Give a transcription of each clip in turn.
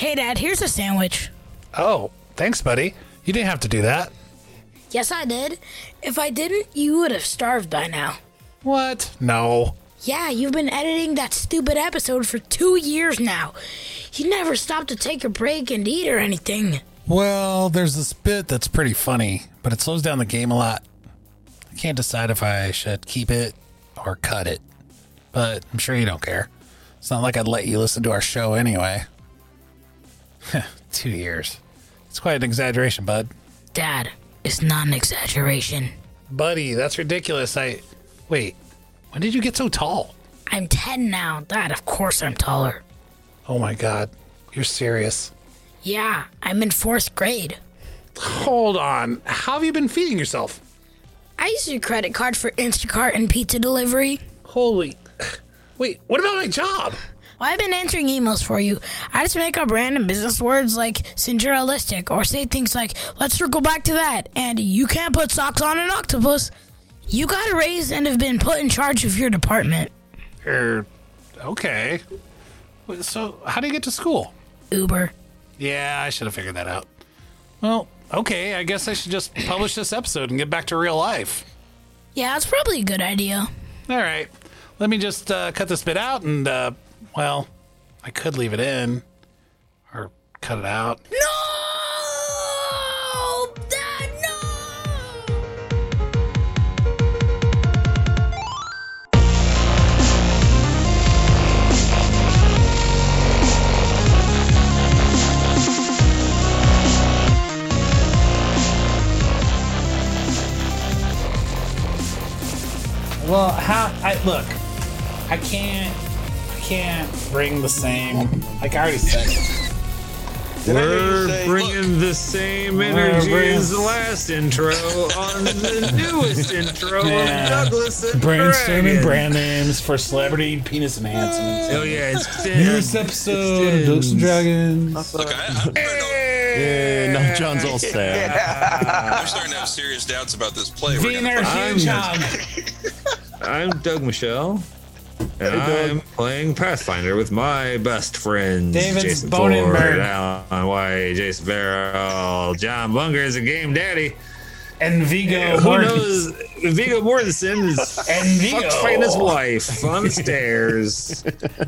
Hey, Dad, here's a sandwich. Oh, thanks, buddy. You didn't have to do that. Yes, I did. If I didn't, you would have starved by now. What? No. Yeah, you've been editing that stupid episode for 2 years now. You never stopped to take a break and eat or anything. Well, there's this bit that's pretty funny, but it slows down the game a lot. I can't decide if I should keep it or cut it, but I'm sure you don't care. It's not like I'd let you listen to our show anyway. 2 years. It's quite an exaggeration, bud. Dad, it's not an exaggeration. Buddy, that's ridiculous. Wait, when did you get so tall? I'm 10 now. Dad, of course I'm taller. Oh my God, you're serious. Yeah, I'm in 4th grade. Hold on, how have you been feeding yourself? I use your credit card for Instacart and pizza delivery. Holy... Wait, what about my job? Well, I've been answering emails for you. I just make up random business words like Cinderellistic or say things like, let's circle back to that, and you can't put socks on an octopus. You got a raise and have been put in charge of your department. Okay. So, how do you get to school? Uber. Yeah, I should have figured that out. Well, okay, I guess I should just publish this episode and get back to real life. Yeah, it's probably a good idea. All right. Let me just cut this bit out and, well, I could leave it in. Or cut it out. No! Dad, no! Well, look, I can't bring the same, like I already said. We're bringing the same energy as the last intro on the newest intro of Douglas and Brainstorming Dragon. brand names for celebrity penis enhancements. Oh yeah, it's Newest episode of Douglas and Dragons. Look, Yeah, now John's all sad. I'm starting to have serious doubts about this play. We're gonna Wiener put- Hedgehog. I'm Doug Michelle, and I'm playing Pathfinder with my best friends, David's Jason Bonenberg. Ford, Alan White, Jason Farrell, John Bunger is a game daddy. And Vigo Who Mortensen. knows? Viggo Mortensen is And Vigo. fighting his wife on the stairs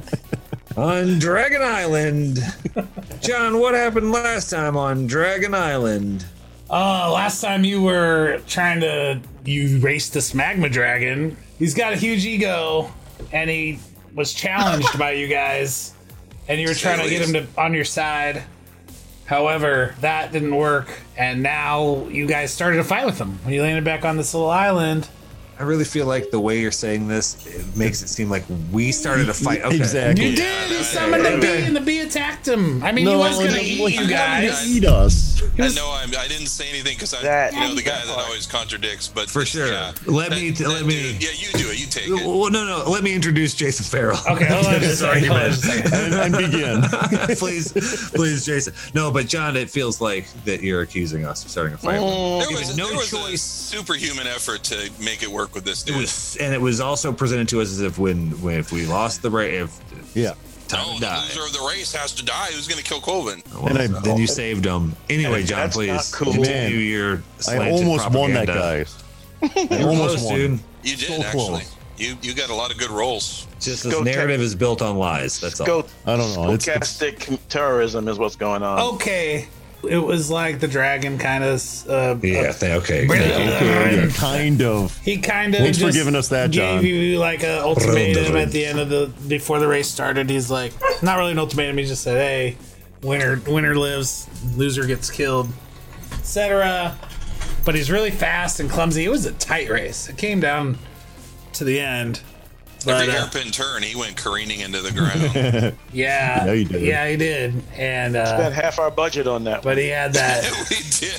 on Dragon Island. John, what happened last time on Dragon Island? Last time you were you raced this magma dragon. He's got a huge ego, and he was challenged by you guys, and you were trying to get him to on your side. However, that didn't work, and now you guys started a fight with him when you landed back on this little island. I really feel like the way you're saying this, it makes it seem like we started a fight. Okay. Exactly. You did. He summoned the bee, and the bee attacked him. I mean, he was going to eat you guys. Eat us. I know I didn't say anything because the guy that always contradicts, but For sure. Yeah, Let me. dude, yeah, you do it. You take it. Well, no. Let me introduce Jason Farrell. Okay, hold on just a second. And begin. please, Jason. No, but John, it feels like that you're accusing us of starting a fight. There Given was, no there was a choice. superhuman effort to make it work with this It dude. was, and it was also presented to us as if if we lost the race, Yeah. time No, to the die. loser of the race has to die. Who's going to kill Colvin? Well, then you saved him. Anyway, John, That's please not cool. continue your I slanted almost won that, propaganda. guys. I You're almost close, won. dude. You did So actually. close. You got a lot of good rolls. Just Go this take- narrative is built on lies. That's all. Go. I don't know. It's Stochastic terrorism is what's going on. Okay. It was like the dragon kind of. Yeah. Okay. yeah, kind of. He kind of. Thanks for giving us that, John. Gave you like an ultimatum at the end of before the race started. He's like, not really an ultimatum. He just said, "Hey, winner lives, loser gets killed, etc." But he's really fast and clumsy. It was a tight race. It came down to the end. Every But, hairpin turn, he went careening into the ground. yeah, Yeah, he did. Yeah, he did. And Spent half our budget on that. but he had that. We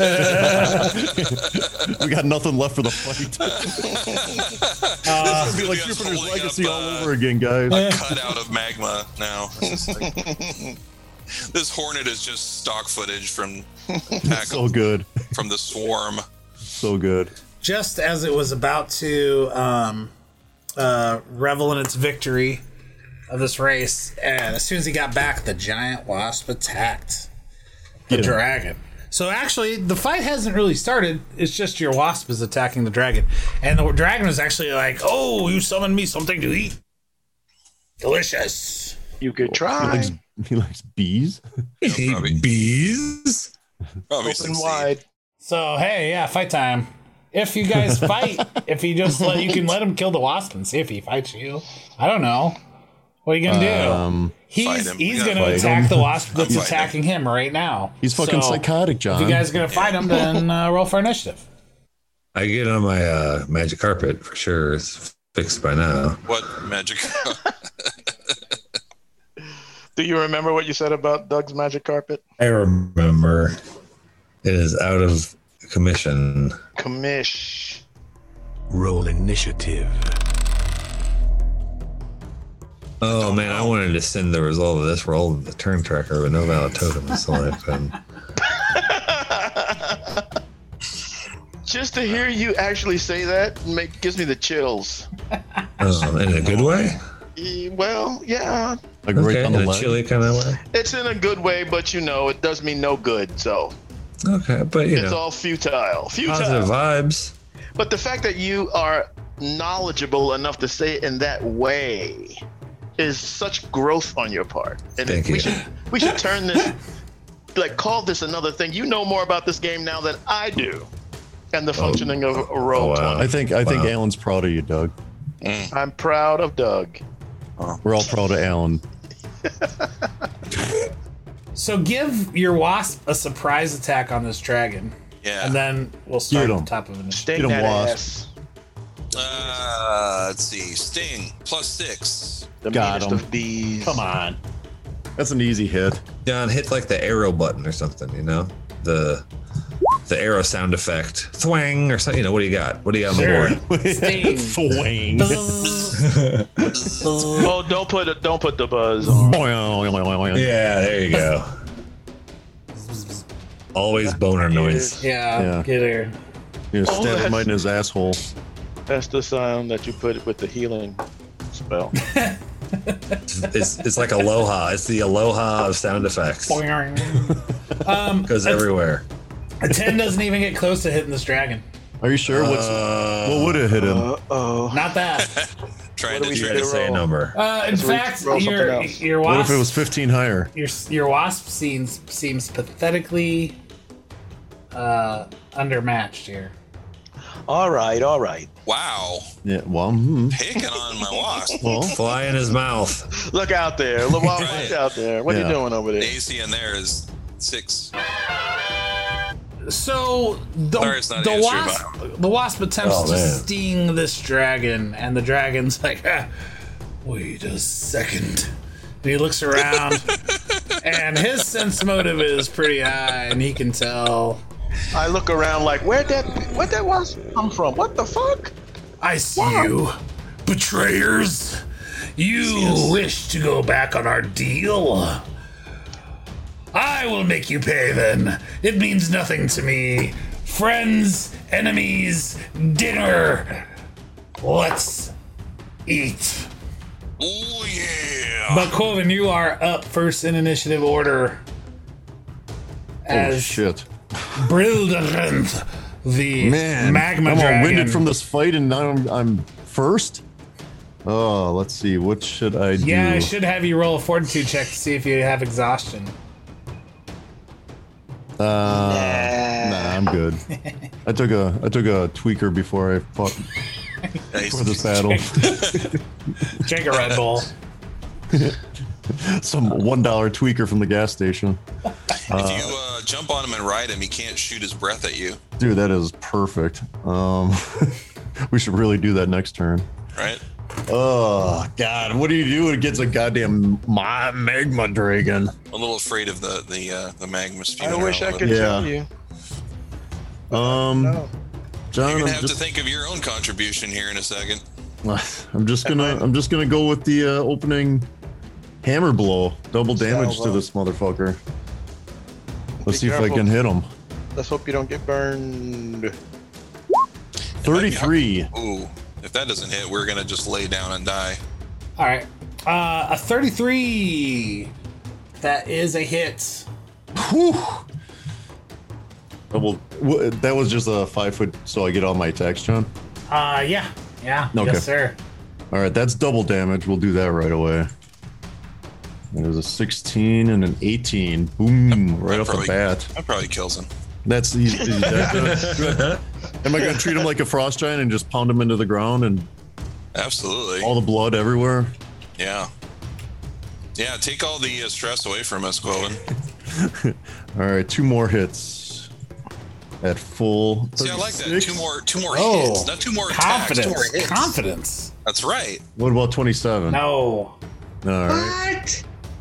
did. We got nothing left for the fight. This would be like Be us Jupiter's holding Legacy up, all over again, guys. Cut out of magma now. It's just like, this Hornet is just stock footage from So good. from the swarm. So good. Just as it was about to revel in its victory, of this race, and as soon as he got back, the giant wasp attacked the dragon. So actually, the fight hasn't really started. It's just your wasp is attacking the dragon. And the dragon was actually like, oh, you summoned me something to eat. Delicious. You could try. He likes bees. probably. Bees? Probably Open succeed. wide. So, hey, yeah, fight time. If you guys fight, if you just you can let him kill the wasp and see if he fights you. I don't know. What are you going to do? Fight him. He's We going gotta to fight attack the wasp that's fight attacking him right now. He's fucking So, psychotic, John. If you guys are going to fight him, then roll for initiative. I get on my magic carpet for sure. It's fixed by now. What magic? Do you remember what you said about Doug's magic carpet? I remember. It is out of commission. Commish. Roll initiative. Oh man, I wanted to send the result of this roll to the turn tracker, but no valid totem is selected. Just to hear you actually say that gives me the chills. In a good way? Well, yeah, Like right Okay, down in the a leg. chilly kind of way. it's in a good way, but it does me no good. So Okay, but you it's know, all futile. positive vibes. But the fact that you are knowledgeable enough to say it in that way is such growth on your part. And Thank you. we should turn this, call this another thing. You know more about this game now than I do, and the functioning of roll wow. 20. I think Alan's proud of you, Doug. I'm proud of Doug. We're all proud of Alan. So give your wasp a surprise attack on this dragon. Yeah. And then we'll start Get at him. the top of it. Sting Get him, that Wasp. ass. Let's see. Sting +6. The Got meanest him. of bees. Come on. That's an easy hit. John, hit like the arrow button or something, you know? The arrow sound effect. Thwang or something. You know, what do you got? What do you got on Sure. the board? Sting. Swing. Oh, don't put the buzz on. Yeah, there you go. Always boner noise. Yeah, Yeah. get her. You know, stab him that's- right in his asshole. That's the sound that you put with the healing spell. It's like aloha. It's the aloha of sound effects. Goes everywhere. A 10 doesn't even get close to hitting this dragon. Are you sure? What would have hit him? Oh, Not that. Trying What do to we You do? had to say a number. In fact, roll something else. your What wasp if it was 15 higher? your wasp seems pathetically undermatched here. all right. Wow. Yeah. Well, Picking on my wasp. well. Fly in his mouth. Look out there. Look Right. out there. What are Yeah. you doing over The there? AC in there is 6. So Sorry, it's not answered, the wasp attempts Oh, to man. sting this dragon, and the dragon's like, "Wait a second." And he looks around, and his sense motive is pretty high, and he can tell. I look around like, where'd that wasp come from? What the fuck? I see you, betrayers. You wish to go back on our deal? I will make you pay then. It means nothing to me. Friends, enemies, dinner. Let's eat. Oh, yeah. But Quoven, you are up first in initiative order. Oh As shit! Brilderant, the Man, magma I'm all dragon. winded from this fight, and now I'm first. Oh, let's see. What should I do? Yeah, I should have you roll a fortitude check to see if you have exhaustion. Nah, I'm good. I took a tweaker before I fought Nice. for this battle. Drink a Red Bull. Some $1 tweaker from the gas station. If you jump on him and ride him, he can't shoot his breath at you, Dude, that is perfect. We should really do that next turn. right? Oh God, what do you do against a goddamn magma dragon? I'm a little afraid of the magma spewing I wish I around could with it. Yeah. tell you. John, You're I'm gonna have to just, think of your own contribution here in a second. I'm just gonna go with the opening hammer blow, double damage to Salvo. this motherfucker. Let's see Be if I can hit him. Let's hope you don't get burned. 33. Ooh, if that doesn't hit, we're gonna just lay down and die. All right. A 33. That is a hit. Whew. That was just a 5 foot, so I get all my attacks, John. Yeah. Okay. Yes, sir. All right, that's double damage. We'll do that right away. There's a 16 and an 18. Boom! Right off the bat. That probably kills him. That's easy. Am I going to treat him like a frost giant and just pound him into the ground and Absolutely. all the blood everywhere? Yeah. Yeah, take all the stress away from us, Quillen. All right, 2 more hits at full. See, I like that. 36. Two more Oh, hits, not 2 more attacks. 2 more Confidence. hits. Confidence. That's right. What about 27? No. All right.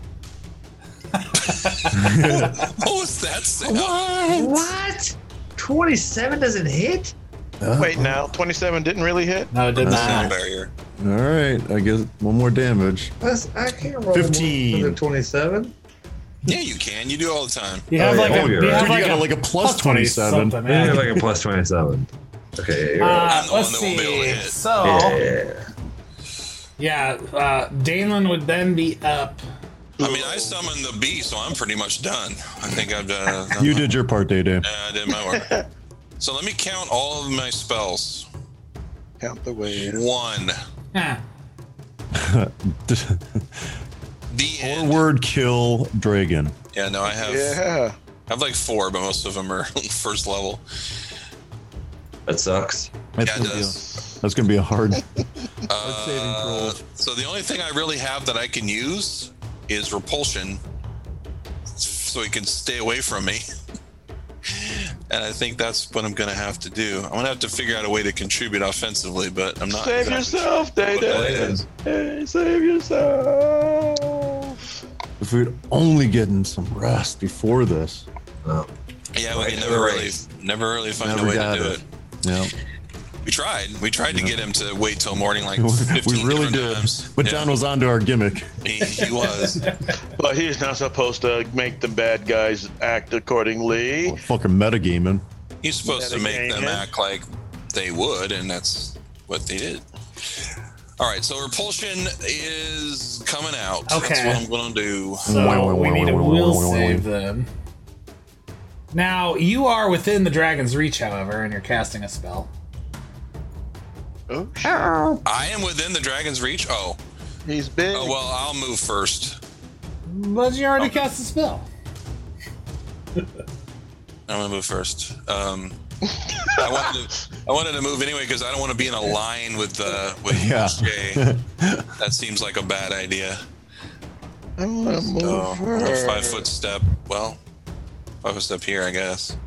What was that sound? What? 27 doesn't hit? Wait, now 27 didn't really hit. No, it did Sound not. barrier. All right, I guess 1 more damage. I can't roll 15. more than 27. Yeah, you can. You do all the time. You have Oh, like yeah. a, Oh, you're you right. have Dude, you like got a like a plus 27. something, Yeah, yeah. like a plus 27. Okay, you're right. I'm the one Let's that won't be able to see. hit. So, Yeah. Danelin would then be up. I mean, I summoned the bee, so I'm pretty much done. I think I've done. You did your part, Day Day. I did my work. So let me count all of my spells. Count the way. 1. Huh. The end. Forward kill Dragon. Yeah, no, I have. Yeah. I have like 4, but most of them are first level. That sucks. That's Yeah, it gonna be does. that's gonna be a hard saving throw. So the only thing I really have that I can use is repulsion, so he can stay away from me. And I think that's what I'm gonna have to do. I'm gonna have to figure out a way to contribute offensively, but I'm not. Save exactly yourself, sure what that Day-Day. is. Hey, save yourself. If we'd only gotten some rest before this. Oh. Yeah, we Right, can right. never really find Never a way to got do it. it. Yeah, We tried to get him to wait till morning like we 15 really different did. times. But Yeah, John was onto our gimmick. he was. But he's not supposed to make the bad guys act accordingly. Fucking metagaming. He's supposed to make them Metagaming. act like they would, and that's what they did. All right, so repulsion is coming out. That's Okay. what I'm going to do. So we need a will save then. Now, you are within the dragon's reach, however, and you're casting a spell. Oh, shit. I am within the dragon's reach. Oh, He's big. well, I'll move first. But you already cast a spell. I'm gonna move first. I wanted to move anyway because I don't want to be in a line with Yeah. Jay. That seems like a bad idea. I'm gonna move So her. 5-foot step. Well, 5-foot step here, I guess.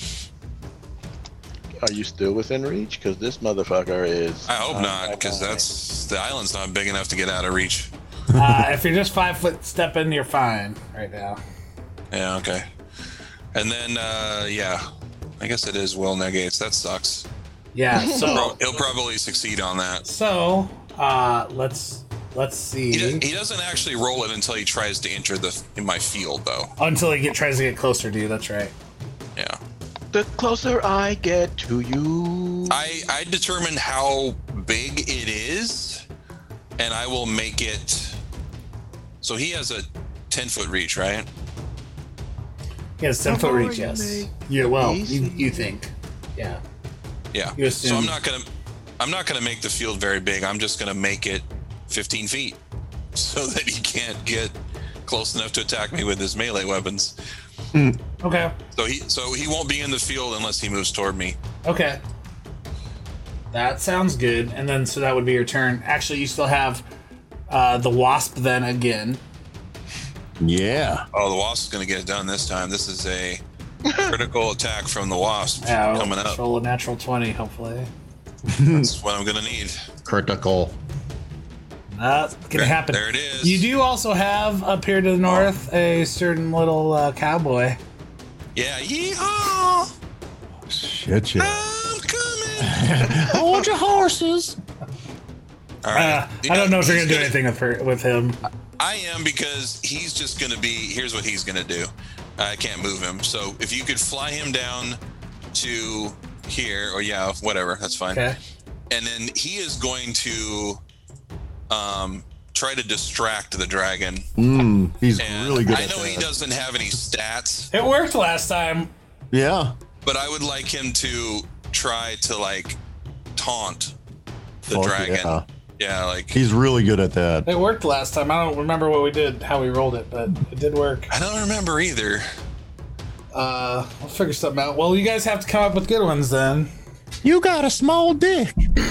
Are you still within reach? Because this motherfucker is. I hope not, because the island's not big enough to get out of reach. If you're just 5-foot stepping, you're fine right now. Yeah, okay. And then, yeah, I guess it is will negates. That sucks. Yeah. So He'll probably succeed on that. let's see. He doesn't actually roll it until he tries to enter in my field, though. Until he tries to get closer to you. That's right. Yeah. The closer I get to you. I determine how big it is, and I will make it. So he has a 10-foot reach, right? He has 10-foot reach. Yes. Yeah. Well, you think. Yeah. Yeah. You So assume. I'm not gonna make the field very big. I'm just gonna make it 15 feet, so that he can't get close enough to attack me with his melee weapons. Okay. So he won't be in the field unless he moves toward me. Okay. That sounds good. And then, so that would be your turn. Actually, you still have the wasp then again. Yeah. Oh, the wasp is gonna get it done this time. This is a critical attack from the wasp Yeah, coming up. roll a natural 20, hopefully. That's what I'm gonna need. Critical. That's gonna happen. There it is. You do also have up here to the north a certain little cowboy. Yeah, yeehaw! Shit, yeah. I'm coming. Hold your horses. All right. I don't know if you're he's gonna do anything with him. I am, because he's just gonna be. Here's what he's gonna do. I can't move him. So if you could fly him down to here, or yeah, whatever, that's fine. Okay. And then he is going to try to distract the dragon. He's And really good I at know that. he doesn't have any stats, It worked last time. Yeah. but I would like him to try to like taunt the Fuck dragon. yeah. Yeah, like He's really good at that. It worked last time. I don't remember what we did, how we rolled it, but it did work. I don't remember either. We'll figure something out. Well, you guys have to come up with good ones then. You got a small dick.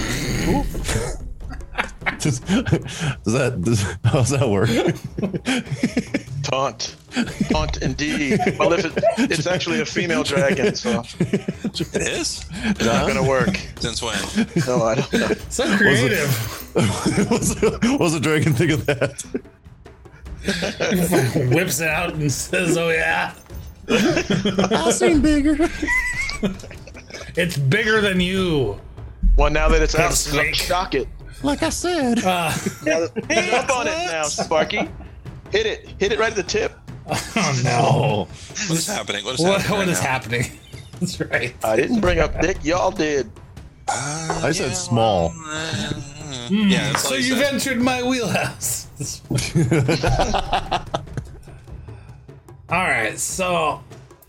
How's that work? Taunt indeed. Well, if it's actually a female dragon, so It is? it's not gonna work. Since when? No, I don't know. So creative. What's the dragon think of that? Whips it out and says, "Oh yeah, I seen bigger. it's bigger than you." Well, now that it's out, Snake. shock it. Like I said. Jump on it now, Sparky. Hit it right at the tip. Oh no! What is happening? What is What happening? right is now? happening? That's right. I didn't bring up dick, y'all did. I said small. Yeah, that's all So he you've said. entered my wheelhouse. All right, so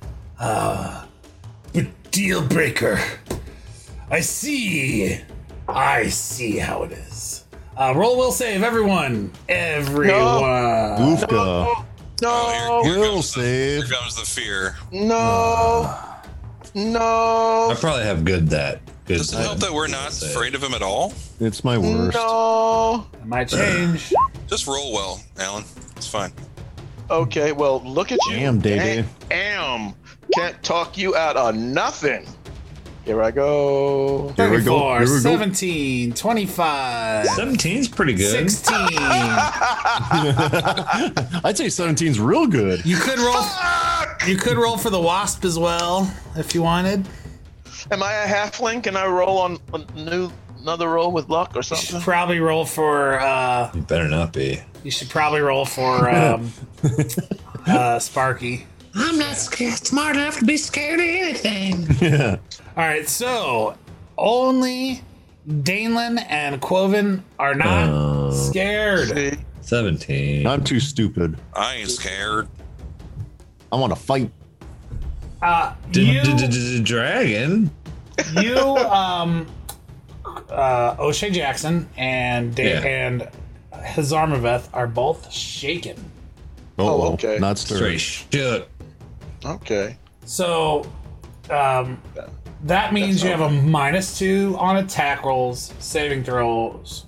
deal breaker. I see how it is. Roll will save, everyone. Goofka. Oh, No, here Will comes save. Here comes the fear. no. I probably have good that. Good Does it help that we're not afraid of him at all? It's my worst. No. It might change. Just roll well, Alan. It's fine. Okay, well, look at you. Damn, Day-Day. Damn. Can't talk you out of nothing. Here I go. Here we go. 34, Here we go. 17, 25, 17's pretty good. 16. I'd say 17's real good. You could roll. You could roll for the wasp as well if you wanted. Am I a halfling? Can I roll on another roll with luck or You should something? probably roll for. You better not be. You should probably roll for Sparky. I'm not smart enough to be scared of anything. Yeah. All right, so only Danelan and Quoven are not scared. See? 17. I'm too stupid. I ain't scared. I want to fight. Dragon. O'Shea Jackson and Yeah. and Hazarmaveth are both shaken. Oh, okay. Not Straight stirred. shit. Okay. So that means you have a -2 on attack rolls, saving throws.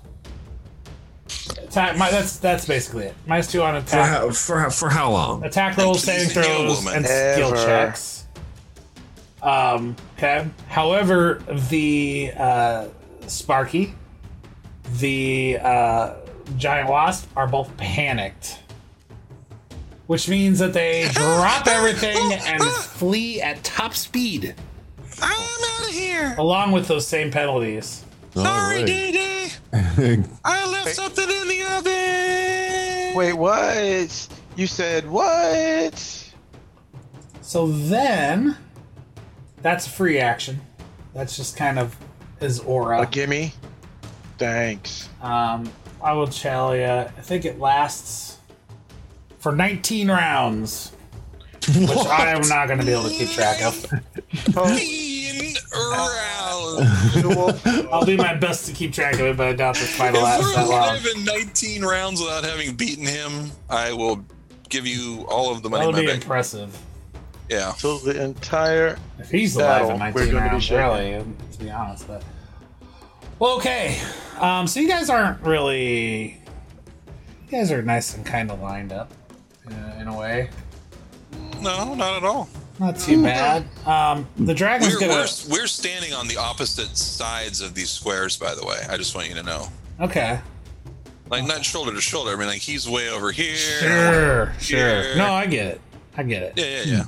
That's basically it. -2 on attack. For how long? Attack rolls, saving Teasing you, throws, woman. and skill Ever. checks. Okay. However, the Sparky, the Giant Wasp are both panicked. Which means that they drop everything and flee at top speed, I'm out of here. along with those same penalties. Sorry, Day-Day. I left something in the oven. Wait, what? You said what? So then, that's a free action. That's just kind of his aura. A gimme? Thanks. I will tell you, I think it lasts for 19 rounds, which I am not going to be able to keep track of. Being around. I'll do my best to keep track of it, but I doubt this fight will If last we're that long. alive in 19 rounds without having beaten him, I will give you all of the money That in would my be bank. impressive. Yeah. So the entire If he's alive Battle, in we're 19 gonna be rounds, shaken. really, to be honest. But well, okay. So you guys aren't really. You guys are nice and kind of lined up in a way. No, not at all. Not too bad. The dragon's gonna. We're standing on the opposite sides of these squares, by the way. I just want you to know. Okay. Like, not shoulder to shoulder. I mean, like, he's way over here. Sure. Here. No, I get it. I get it. Yeah.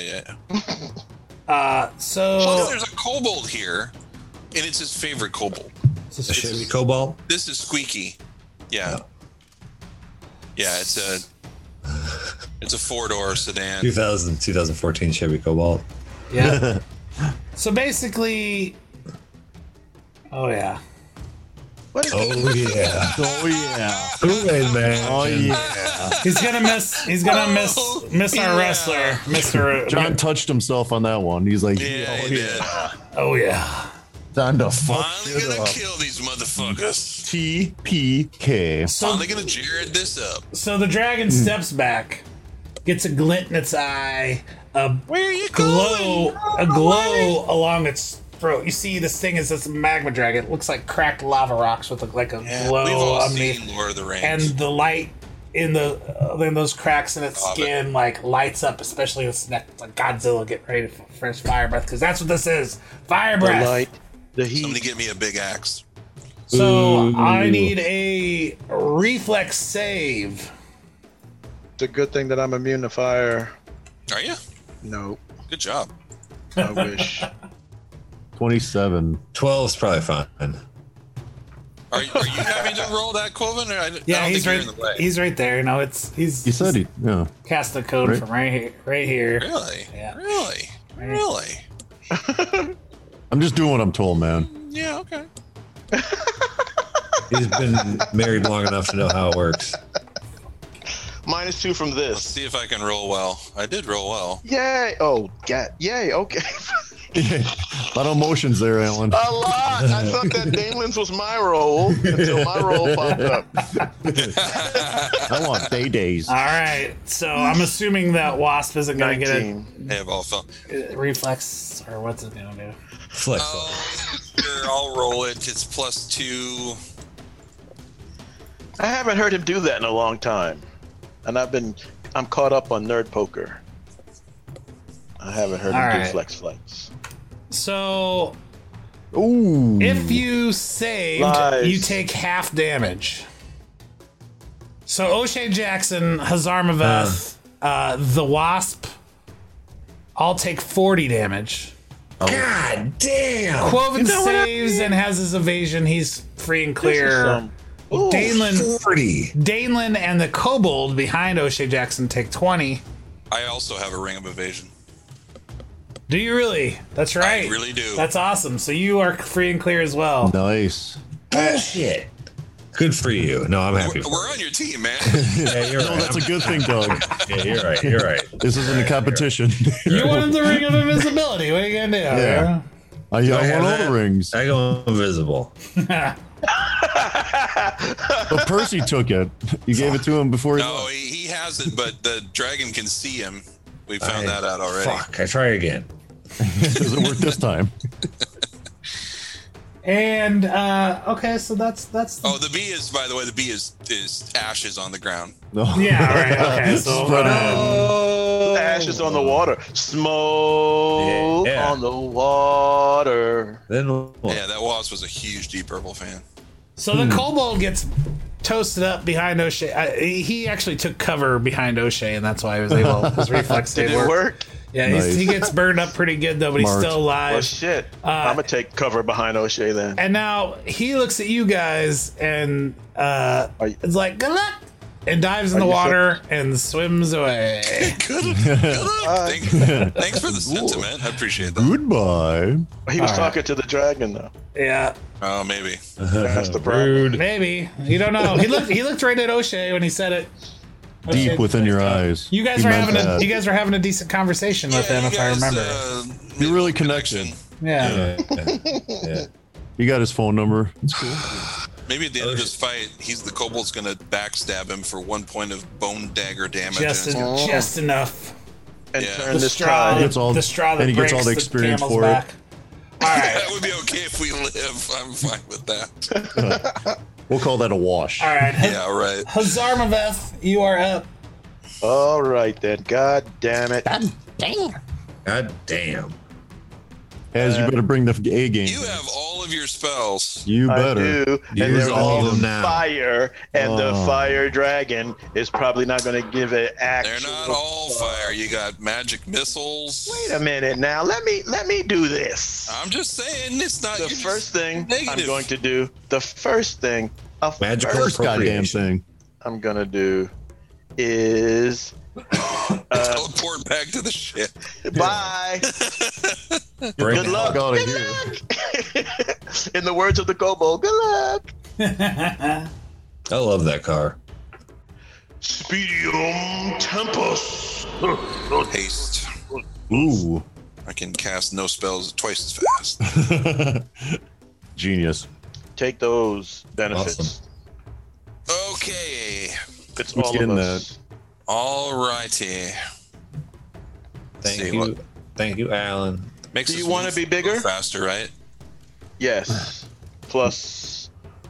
So Plus, there's a kobold here, and it's his favorite kobold. A Chevy Cobalt. This is Squeaky. Yeah. Yeah, it's a 4-door sedan. 2014 Chevy Cobalt. yeah. So basically, oh yeah. What is Oh yeah. Oh yeah. Kool-Aid man. Oh yeah. He's gonna miss our wrestler, Mr. John touched himself on that one. He's like, Yeah, oh he yeah. did. Oh yeah. Time to fuck Finally shit gonna up. kill these motherfuckers. TPK. Finally gonna Jared this up. So the dragon steps back, gets a glint in its eye, Where are you glow, going? a glow along its throat. You see, this thing is this magma dragon. It looks like cracked lava rocks with like a Yeah, glow we've all underneath, seen Lord of the Rings. and the light in those cracks in its Love skin like lights up, especially its neck. It's like Godzilla getting ready for his fire breath, because that's what this is. Fire the breath. light, the heat? Somebody get me a big axe. So I need a reflex save. It's a good thing that I'm immune to fire. Are you? No, Good job. I wish. 27. 12 is probably fine. Are you having to roll that, Quoven? Or I don't Yeah, think he's you're right. in the way. He's right there. No, he's. He said he, yeah. cast the code Right. from right here. Really? Yeah. Really? Really? I'm just doing what I'm told, man. Yeah, okay. He's been married long enough to know how it works. -2 from Let's this. see if I can roll well. I did roll well. Yay! Oh, yay! Okay. A lot of emotions there, Alan. A lot. I thought that Damon's was my role until my role popped up. I want days. All right. So I'm assuming that Wasp isn't going to get 19. Hey, ball fell. a reflex, or what's it going to do? Flex. Oh, sure, I'll roll it. It's +2. I haven't heard him do that in a long time, and I'm caught up on nerd poker. I haven't heard him All do right. flex. So Ooh. if you saved, Lies. you take half damage. So O'Shea Jackson, Hazarmaveth, the Wasp, all take 40 damage. God damn. Quoven saves and has his evasion. He's free and clear. Ooh, Danelin 40. and the kobold behind O'Shea Jackson take 20. I also have a ring of evasion. Do you really? That's right. I really do. That's awesome. So you are free and clear as well. Nice. Bullshit. Good for you. No, I'm happy. We're on your team, man. Yeah, you're No, right. that's a good thing, Doug. Yeah, you're right. You're right. This isn't a competition. You wanted the ring of invisibility. What are you gonna do? Yeah. I have want all that? the rings. I go invisible. But Percy took it. You gave it to him before he No, left. he has it, but the dragon can see him. We found that out already. Fuck. I try again. Doesn't work this time. And okay, so that's Oh, the bee is, by the way, the bee is ashes on the ground. No. yeah. All right. Okay. So Spread it. Oh, ashes on the water, smoke Yeah. on the water. Then Yeah, that wasp was a huge Deep Purple fan. So the kobold gets toasted up behind O'Shea. He actually took cover behind O'Shea, and that's why he was able. His reflex Did did it work? Yeah, Nice. he gets burned up pretty good though, but he's Smart. still Well, alive. shit. I'm gonna take cover behind O'Shea then. And now he looks at you guys and you- is like, "Good luck," and dives in the you water and swims away. Good. Thanks for the sentiment. I appreciate that. Goodbye. He was talking to the dragon though. Yeah, Oh, maybe. That's the problem. rude. maybe you don't know. He looked right at O'Shea when he said it. Deep O'Shea- within your eyes. You guys He are meant having that. you guys are having a decent conversation with him, you if guys, I remember. You're really connection. connected. Yeah. Yeah. You got his phone number. It's cool. Maybe at the end of this fight, the kobold's gonna backstab him for 1 point of bone dagger damage. Just enough. And Yeah. turn The this straw, tide. gets all- the straw that and he gets breaks all the experience camel's for it. back. All right, That would be okay if we live. I'm fine with that. We'll call that a wash. all right. Yeah, right. Hazarmaveth, you are up. All right then. God damn it. God damn. As you better bring the A game. You have all of your spells. You I better. do. And Use they're all all of them now. fire, and the Oh. fire dragon is probably not going to give it actual. They're not all fire. You got magic missiles. Wait a minute now. Let me do this. I'm just saying, it's not The you're first thing I'm negative. going to do. The first thing. Magical First goddamn appropriation. thing. I'm gonna do is teleport back to the ship. bye. Bring Good it. luck. Out of Good here. luck. In the words of the kobold, good luck. I love that car. Speedium Tempus. Haste. Ooh. I can cast no spells twice as fast. Genius. Take those benefits. Awesome. Okay. It's Who's all getting of us. All righty. Thank you, Alan. Makes Do us you want to move be bigger? faster, right? Yes. Plus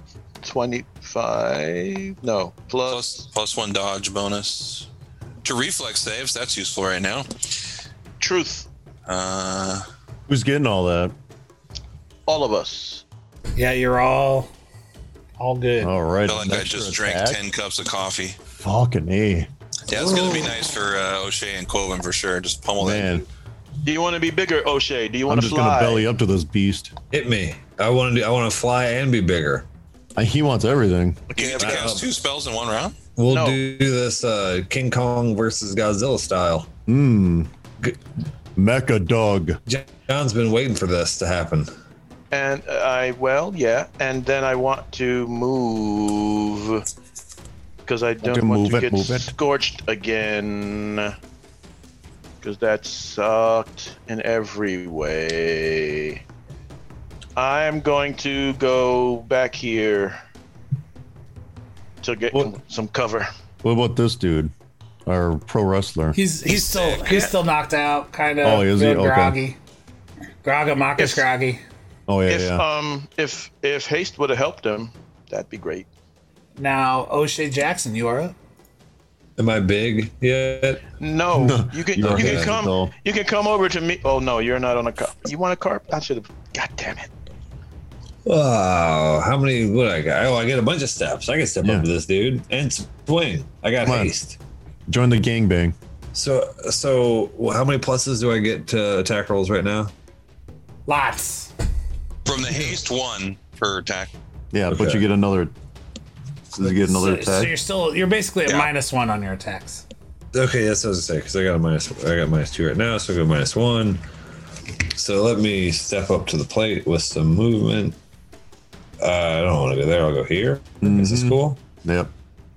25. No. Plus 1 dodge bonus to reflex saves. That's useful right now. Truth. Who's getting all that? All of us. Yeah, you're all good. All I right. feel like I extra just drank attack. 10 cups of coffee. Fucking A. Yeah, it's gonna be nice for O'Shea and Quoven for sure. Just pummel that. Man, Do you want to be bigger, O'Shea? Do you I'm want to just fly? gonna belly up to this beast. Hit me. I want to fly and be bigger. He wants everything. You get to cast 2 spells in 1 round. We'll No. do this King Kong versus Godzilla style. Mecha dog. John's been waiting for this to happen. And and then I want to move because I don't to want move to it, get move it. scorched again. Because that sucked in every way. I'm going to go back here to get What? some cover. What about this dude? Our pro wrestler. He's still knocked out, kind of. Oh, is he? Okay. Groggy. Groggy, If- groggy. Oh yeah, If haste would have helped him, that'd be great. Now, O'Shea Jackson, you are up. Am I big yet? No, you can you're you can okay, come though. you can come over to me. Oh no, you're not on a carp. You want a carp? I should have. God damn it! Oh, how many would I got? Oh, I get a bunch of steps. I can step Yeah. up to this dude and swing. I got Come on. haste. Join the gangbang. So how many pluses do I get to attack rolls right now? Lots. From the haste 1 per attack. Yeah, but Okay. you get another. Does he get another So attack? you're basically at Yeah. -1 on your attacks. Okay, that's what I was gonna say because I got -2 right now, so I go -1. So let me step up to the plate with some movement. I don't want to go there. I'll go here. This is cool. Yep.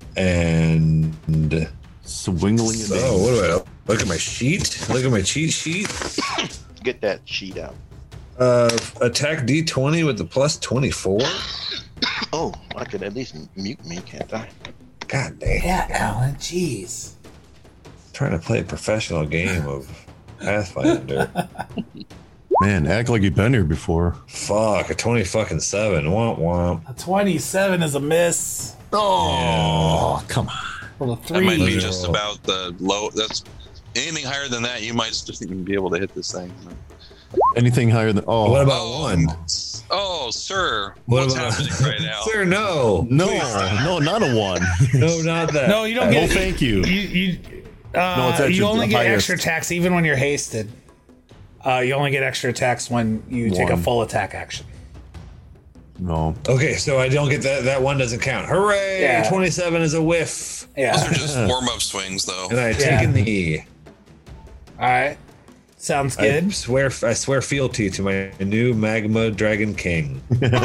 And Swingling it. oh, what do I look at my sheet? Look at my cheat sheet. Get that sheet out. Attack D20 with the +24. Oh, I could at least mute me, can't I? God damn. Yeah, Alan. Jeez. Trying to play a professional game of Pathfinder. Man, act like you've been here before. Fuck, a 20-7. Womp womp. A 27 is a miss. Oh, come on. Roll a That might 3. be just about the low. That's anything higher than that, you might just even be able to hit this thing. Anything higher than What about one? Oh, sir. What What's about- happening right now? Sir, no. No, not a one. No, not that. No, you don't No, get. thank you. it's actually you only the get highest. extra attacks even when you're hasted. You only get extra attacks when you take a One. full attack action. No. Okay, so I don't get that. That one doesn't count. Hooray! Yeah. 27 is a whiff. Those Yeah. are just warm-up swings, though. And I take Yeah. a knee. All right. Sounds I good. swear fealty to my new Magma Dragon King.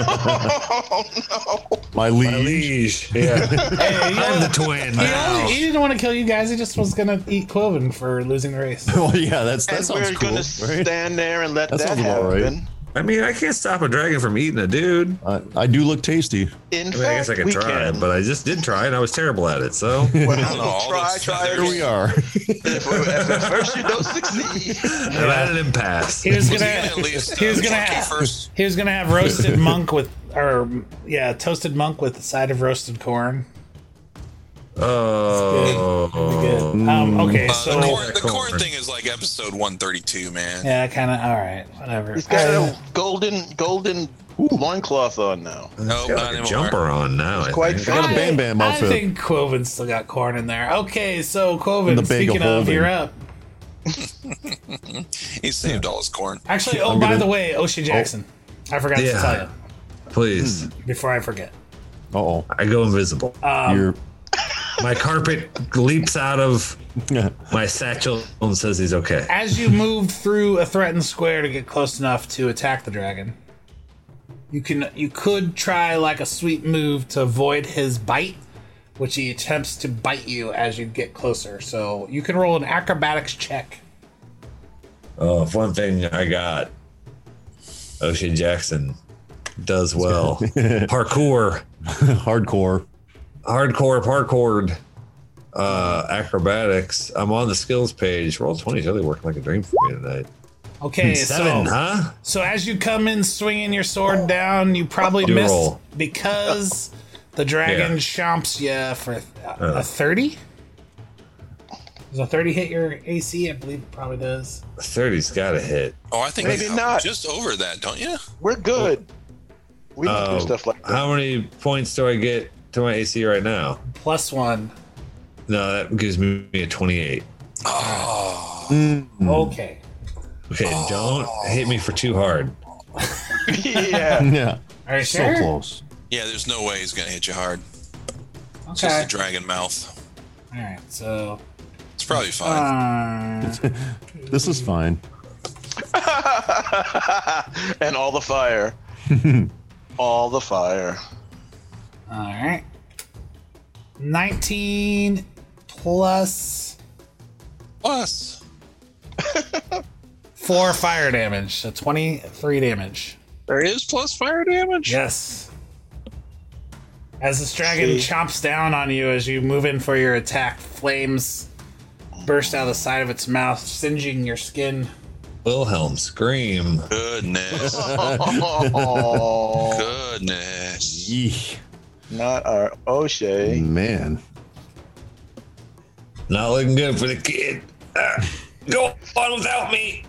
Oh no! My My liege. liege. Yeah. I'm the twin now. He didn't want to kill you guys. He just was gonna eat Quoven for losing the race. Well, yeah, that And sounds we're cool, gonna right? stand there and let That that, sounds about right. happen. I mean, I can't stop a dragon from eating a dude. I do look tasty. In I mean, I guess I fact, could we try, can. but I just did try and I was terrible at it. So Well, know, all try those feathers. Here we again. are. If at first you don't succeed. I'm at an impasse. He was Was he gonna. gonna at least He was gonna pluck you have. first? He was gonna have roasted monk with, toasted monk with a side of roasted corn. Oh. Good. Okay, so The corn corn. thing is like episode 132, man. yeah, kind of. All right, whatever. He's got a golden loincloth on now. Nope, Got not like a anymore. jumper on now. I quite think. fat. I got a Bam Bam I outfit. think Quoven's still got corn in there. Okay, so Quoven, The bag of speaking of, holding. you're up. He saved all his corn. Actually, I'm by gonna- the way, O'Shea Jackson. I forgot to Yeah. tell you Please. before I forget. Uh-oh. I go invisible. You're My carpet leaps out of my satchel and says he's okay. As you move through a threatened square to get close enough to attack the dragon, You could try like a sweet move to avoid his bite, which he attempts to bite you as you get closer. So you can roll an acrobatics check. Oh, if one thing I got, O'Shea Jackson does well. Parkour. Hardcore. Parkoured. Acrobatics. I'm on the skills page. Roll 20 is really working like a dream for me tonight. Okay, 7, so huh? so as you come in swinging your sword down, you probably Do miss roll. because the dragon Yeah. chomps you for a 30. Does a 30 hit your AC? I believe it probably does. 30's got to hit. Oh, I think Maybe it's not. just over that, don't you? We're good. We don't do stuff like that. How many points do I get to my AC right now? +1. No, that gives me a 28. Okay. Okay, don't hit me for too hard. Yeah. Yeah. Are you So sure? close. Yeah, there's no way he's gonna hit you hard. It's Okay. just a dragon mouth. All right. So. It's probably fine. This is fine. And all the fire. All the fire. All right. 19 plus Plus, 4 fire damage, so 23 damage. there is plus fire damage. Yes. As this dragon chomps down on you as you move in for your attack, flames burst out of the side of its mouth, singeing your skin. Wilhelm, scream. Goodness. Oh, Goodness. Yee. not our O'Shea. Man. Not looking good for the kid. Go on without me.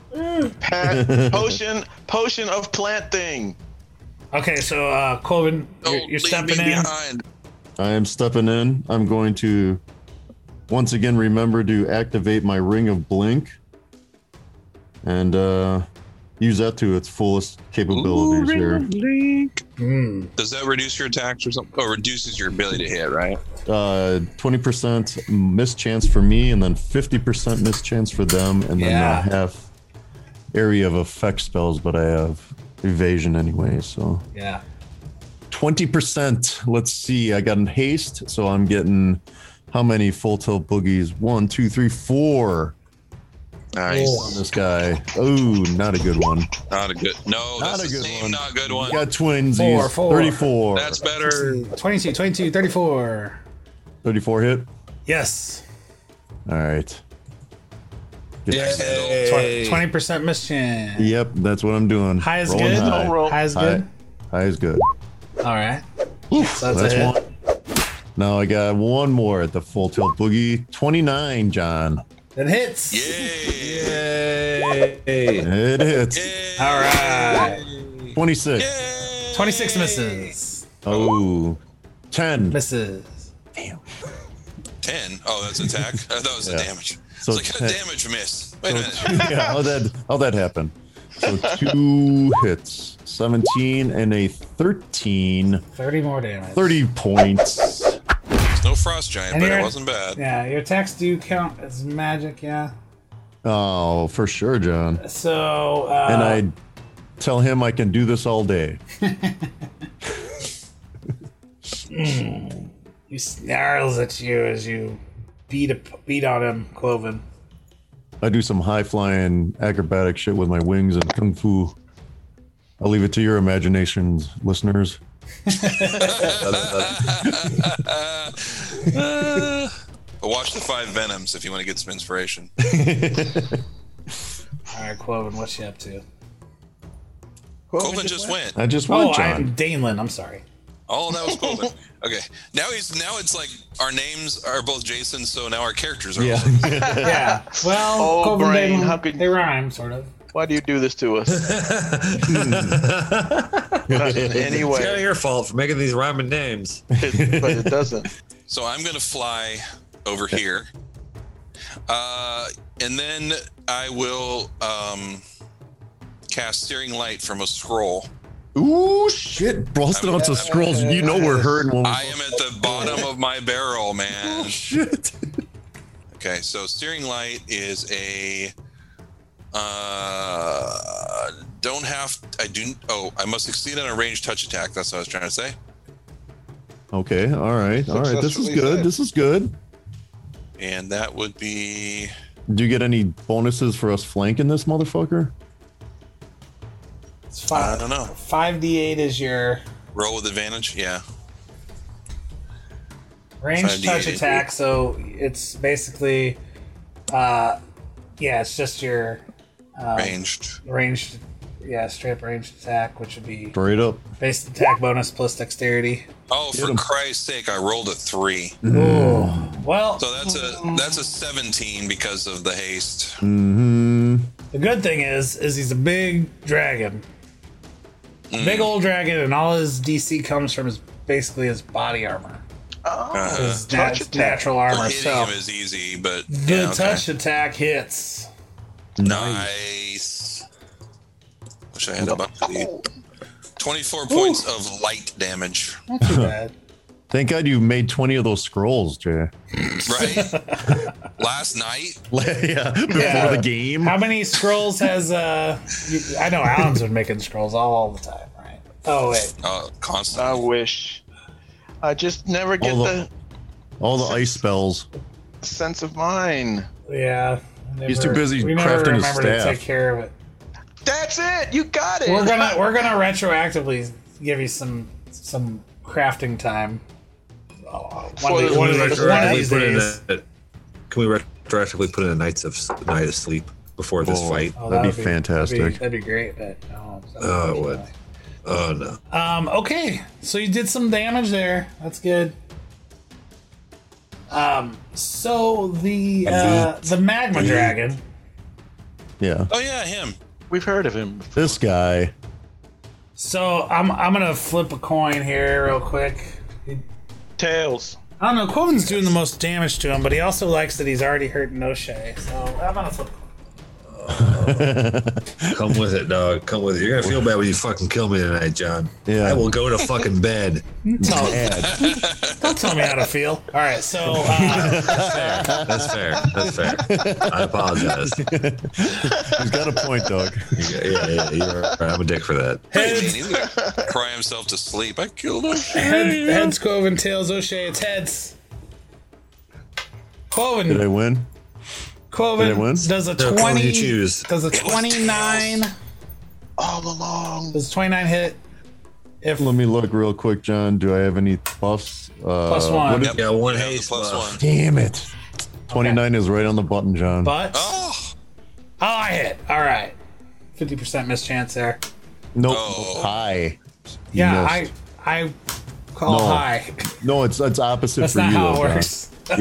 Potion of plant thing. Okay, so Cloven, Don't you're leave stepping me in. behind. I am stepping in. I'm going to once again remember to activate my Ring of Blink and use that to its fullest capabilities here. Does that reduce your attacks or something? Oh, reduces your ability to hit, right? 20% miss chance for me, and then 50% miss chance for them, and then Yeah. half area of effect spells, but I have evasion anyway, so Yeah. 20%. Let's see. I got in haste, so I'm getting how many full tilt boogies? 1, 2, 3, 4 Nice. on this guy. Oh, not a good one. Not a good. No, Not that's a the good same one. not good one. You got twinsies. 4. 34. That's better. 22, 22, 34. 34 hit. Yes. All right. Yay. 20% miss chance. Yep, that's what I'm doing. High is Rolling good. high. roll. High is High. good. High is good. All right. So That's a hit. one. Now I got one more at the full tilt boogie. 29, John. It hits. Yay! It hits. Yay! All right. 26. Yay! 26 misses. Oh. 10. Misses. 10. Oh, that's attack. That was the Yeah. damage. So it's like a 10. damage miss. Wait a minute. Yeah, how'd that happen? So 2 hits. 17 and a 13. 30 more damage. 30 points. There's no frost giant, And but you're- it wasn't bad. Yeah, your attacks do count as magic, yeah. Oh, for sure, John. So, And I tell him I can do this all day. he snarls at you as you beat on him, Cloven. I do some high flying acrobatic shit with my wings and kung fu. I'll leave it to your imaginations, listeners. But watch the 5 Venoms if you want to get some inspiration. All right, Cloven, what's you up to? Colvin just went. I just Oh, went, John. I'm Danelin. I'm sorry. Oh, that was Colvin. Okay. Now it's like our names are both Jason, so now our characters are Yeah. also. Yeah. Well, Oh, Cloven, brain, Danelin, how could- they rhyme, sort of. Why do you do this to us? It's Anyway, your fault for making these rhyming names. but it doesn't. So I'm gonna fly over here, and then I will cast Searing Light from a scroll. Ooh, shit. Busted out some scrolls. You know we're hurting when we I am at the bottom of my barrel, man. shit. Okay, so Searing Light is a don't don't have. I do. Oh, I must succeed on a ranged touch attack. That's what I was trying to say. Okay, all right. This is Successfully good. said. This is good. And that would be. Do you get any bonuses for us flanking this motherfucker? It's five. I don't know. 5d8 is your Roll with advantage. Yeah. ranged touch 5d8. attack. So it's basically, it's just your Ranged. ranged, straight up ranged attack, which would be Straight up. base attack bonus plus dexterity. Oh, for him. Christ's sake! I rolled a 3. Well, So that's a 17 because of the haste. Mm-hmm. the good thing is he's a big dragon, big old dragon, and all his DC comes from basically his body armor, his touch attack. natural armor. Hitting So him is easy, but the yeah, okay. touch attack hits. Nice. Wish I had a bunch of these. 24 points of light damage. Not too bad. Thank God you made 20 of those scrolls, Jay. Right? Last night? yeah, before Yeah. the game. How many scrolls has I know Alan's been making scrolls all the time, right? Oh wait. I Constantly. wish. I just never get All the All the ice spells. sense of mine. Yeah. He's too busy we never crafting his remember to staff. take care of it. That's it. You got it. We're gonna retroactively give you some crafting time. One of these days. Can we retroactively put in a night of sleep before this fight? Oh, That'd that be would fantastic. That'd be great, but no. Oh, it would. Oh no. Okay, so you did some damage there. That's good. So the magma dragon. Yeah. Oh, yeah, him. We've heard of him. This guy. So I'm gonna flip a coin here real quick. Tails. I don't know. Quoven's doing the most damage to him, but he also likes that he's already hurting O'Shea. So I'm gonna flip. Come with it, dog. Come with it. You're gonna feel bad when you fucking kill me tonight, John. Yeah. I will go to fucking bed. Don't tell me how to feel. All right, so That's fair. That's fair. I apologize. He's got a point, dog. Yeah, you're right. I'm a dick for that. He's gonna cry himself to sleep. I killed him. heads Quoven, tails O'Shea. It's heads. Did I Quoven win? Did I win? does a No, Quoven, 20. you choose. Does a 29. All along. Does 29 hit? If Let me look real quick, John. Do I have any buffs? Plus one. what is- Yep. Yeah, one You have the haste plus buff. one. Damn it. 29 is right on the button, John. but Oh, I hit. All right, 50% miss chance there. Nope. Oh. High. You Yeah, missed. I call No. high. No, it's opposite That's for not you, how it though, John. works. Yeah,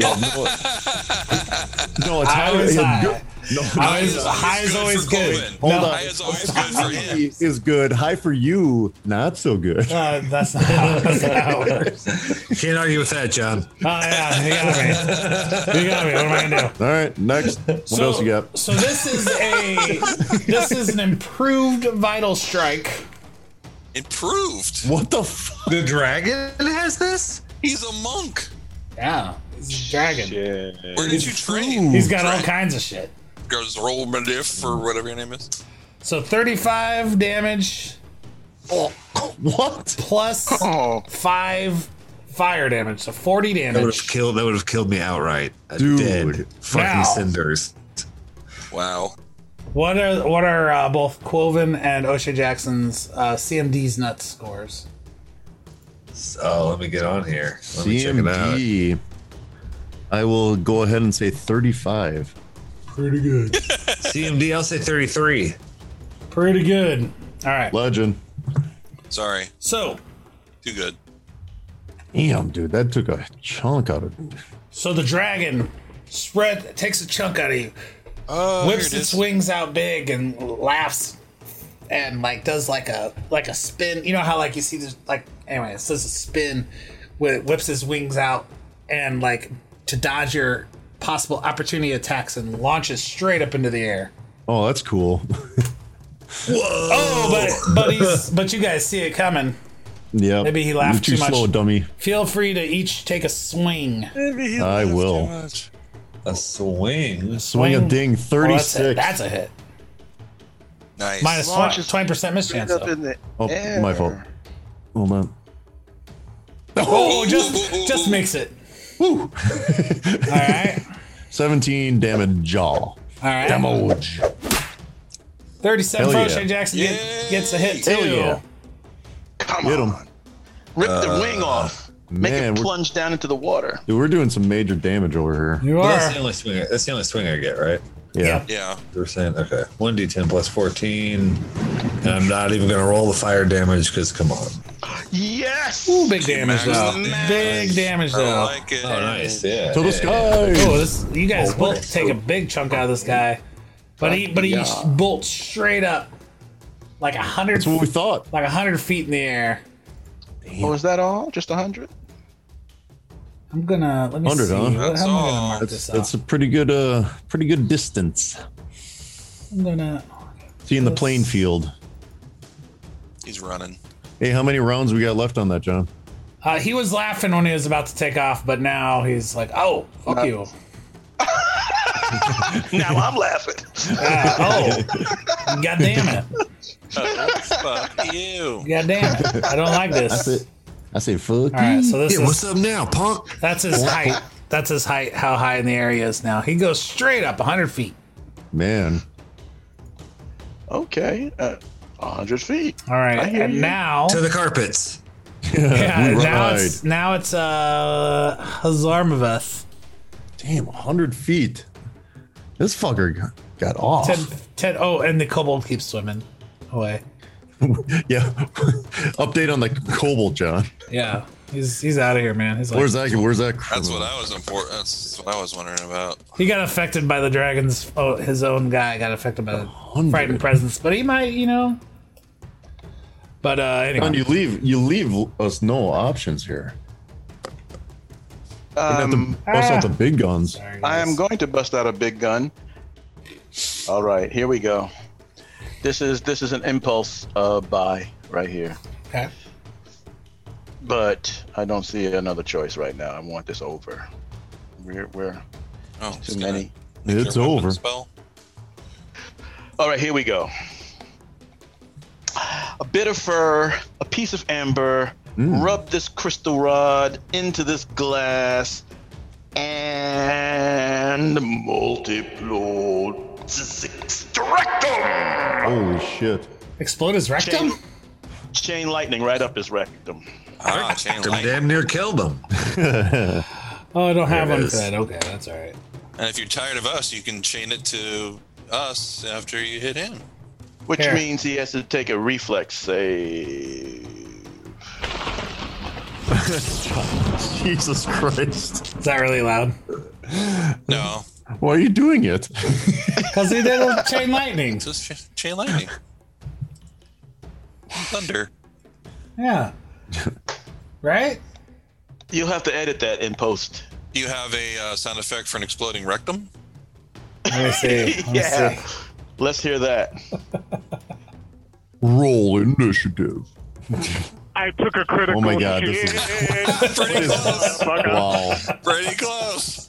no, it's I was high. No, High is always good. Quoven. Hold No, on. High is always good for him. is good. High for you, not so good. that's not how it works. Can't argue with that, John. Oh yeah, you got me. You got me. What am I gonna do? All right, next. What else you got? So this is an improved vital strike. Improved. What the fuck? The dragon has this? He's a monk. Yeah, he's a dragon. Shit. Where did you train? He's got all kinds of shit. Goes roll Medif or whatever your name is. So 35 damage What? plus Oh. 5 fire damage, so 40 That would damage. have killed me outright. Dude. Dead. Fucking Now. cinders. Wow. What are both Quoven and O'Shea Jackson's CMD's nuts scores? Oh, let me get on here. Let me check it out. CMD. I will go ahead and say 35. Pretty good. CMD, I'll say 33. Pretty good. All right. Legend. Sorry. So Too good. Damn, dude, that took a chunk out of. the dragon takes a chunk out of you, Oh, whips here it its is. wings out big, and laughs, and does like a spin. You know how you see this anyway. It does a spin, whips his wings out, and to dodge your possible opportunity attacks, and launches straight up into the air. Oh, that's cool. Oh, but you guys see it coming. Yeah. Maybe he laughed You're too much. slow, dummy. Feel free to each take a swing. I will. A swing. Swing a ding, Oh, 36. that's a hit. Nice. Minus Launches 20% miss chance. up Though. in the Oh, air. my fault. Hold on. Oh, just makes it. Woo! All right. 17 damage. All right. Damage. 37 Hell for yeah. Shane Jackson Yeah. gets a hit too. Hell yeah. Come Get on. him. Rip the wing off. Make man, it we're- plunge down into the water. Dude, we're doing some major damage over here. You Well, are. that's the only swing. That's the only swing I get, right? Yeah. Yeah. You were saying okay. 1d10 plus 14, and I'm not even gonna roll the fire damage because come on. Yes. Ooh, big damage though. Nice. Big damage I though. like it. Oh, nice. Yeah. To the yeah, sky. Oh, this you guys Oh, both okay. take a big chunk out of this guy, but he bolts straight up like 100. That's what we thought. Like 100 feet in the air. Oh, is that all? Just 100? I'm gonna let me 100, see. huh? How am I That's gonna all. mark this up? That's a pretty good distance. I'm gonna. See in the playing field. He's running. Hey, how many rounds we got left on that, John? He was laughing when he was about to take off, but now he's like, "Oh, fuck you." Now I'm laughing. Oh, god damn it! Fuck you. God damn it! I don't like this. I say fuck All right, so this Yeah, what's is up now, punk? that's his height. That's his height. How high in the air he is now? He goes straight up 100 feet. man. Okay. 100 feet. All right, I hear and you. now, To the carpets. yeah, We now it's Hazarmaveth. Damn, 100 feet. This fucker got off. 10. Oh, and the kobold keeps swimming away. Yeah. Update on the kobold, John. Yeah, he's out of here, man. He's like, Where's that? Where's that? That's criminal? what I was important. That's what I was wondering about. he got affected by the dragons. Oh, his own guy got affected by the 100. frightened presence, but he might, But anyway, John, you leave us no options here. You have to bust out the big guns. Sorry, I guys. am going to bust out a big gun. All right, here we go. This is an impulse buy right here. Okay. But I don't see another choice right now. I want this over. We're Oh, too many. It's Your weapon over. Spell. All right, here we go. A bit of fur, a piece of amber. Rub this crystal rod into this glass, and multiple rectum. Holy shit. Explode his rectum? Chain lightning right up his rectum. Ah, chain Them lightning. damn near killed them. Oh, I don't have There it one is. for that. Okay, that's all right. And if you're tired of us, you can chain it to us after you hit him. Which Here. means he has to take a reflex save. Jesus Christ. Is that really loud? No, Why are you doing it? Because he did a chain lightning. just chain lightning. Thunder. Yeah. Right? You'll have to edit that in post. Do you have a sound effect for an exploding rectum? Let me see. Let me Yeah. see. Let's hear that. Roll initiative. I took a critical Oh my God, hit. this is- Pretty close. Fuck up. Wow. Pretty close.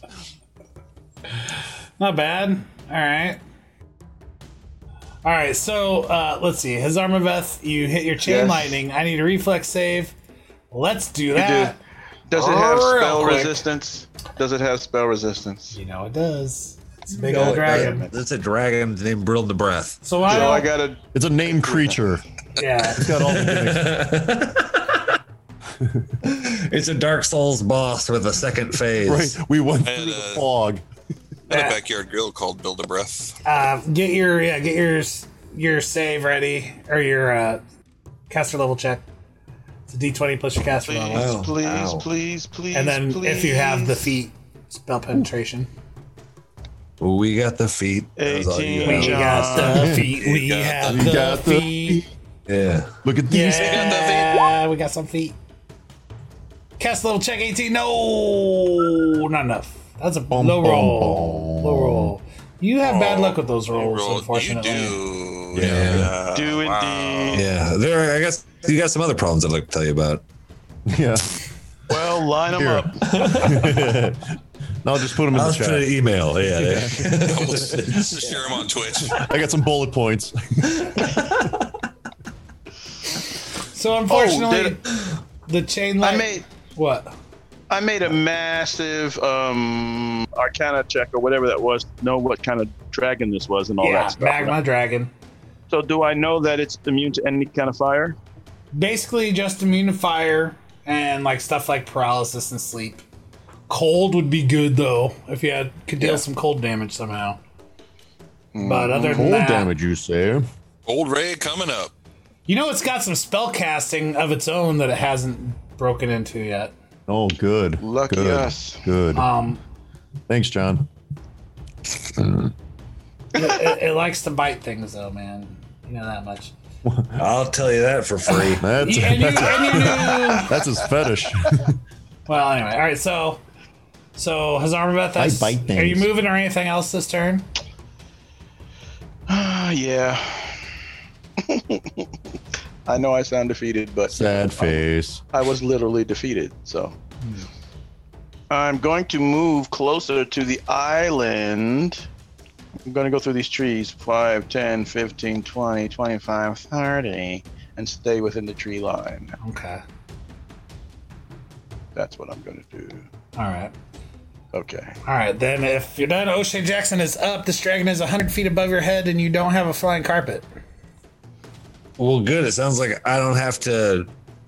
Not bad. All right. All right, so let's see. Hazarmaveth, you hit your chain Yes. lightning. I need a reflex save. Let's do that. Does it have Real spell quick. resistance? Does it have spell resistance? You know it does. It's a big Got old it, dragon. That's a dragon named Brill the Breath. So why So I don't... gotta. It's a named creature. Yeah. It's got all the gimmicks. It's a Dark Souls boss with a second phase. Right. We went And, through the fog. I had a backyard grill called Build a Breath. Get your save ready, or your caster level check. It's a D20 plus your caster level. Ow, Please, ow. please, please. And then please. if you have the feat, spell penetration. We got the feet. That's all you 18. We got. got the feet. We have We the got the feet. Yeah. Look at these. Yeah, we got some feet. Cast level check 18. No, not enough. That's a Bum, low bum, roll. bum. Low roll. You have bad luck with those rolls, Roll- you unfortunately. do. Yeah. Do indeed. Yeah. There. I guess you got some other problems I'd like to tell you about. Yeah. Well, line them Here. up. No, just put them in I'll the put an chat. email. Yeah. We'll share them on Twitch. I got some bullet points. So unfortunately, the chain light. I made a massive Arcana check or whatever that was to know what kind of dragon this was and all that stuff. Magma dragon. So do I know that it's immune to any kind of fire? Basically, just immune to fire and like stuff like paralysis and sleep. Cold would be good though if you could deal some cold damage somehow. But other than Cold that, damage, you say? Old Ray coming up. you know, it's got some spell casting of its own that it hasn't broken into yet. Oh, good. Lucky good. us. Good. Thanks, John. It likes to bite things though, man. You know that much. I'll tell you that for free. That's, And you knew. that's his fetish. Well, anyway, all right. So Hazarmaveth, I bite things. Are you moving or anything else this turn? Yeah. I know I sound defeated, but Sad face. I was literally defeated. So I'm going to move closer to the island. I'm going to go through these trees 5, 10, 15, 20, 25, 30 and stay within the tree line. Okay. That's what I'm going to do. All right. Okay. All right. Then, if you're done, O'Shea Jackson is up. This dragon is 100 feet above your head, and you don't have a flying carpet. Well, good. It sounds like I don't have to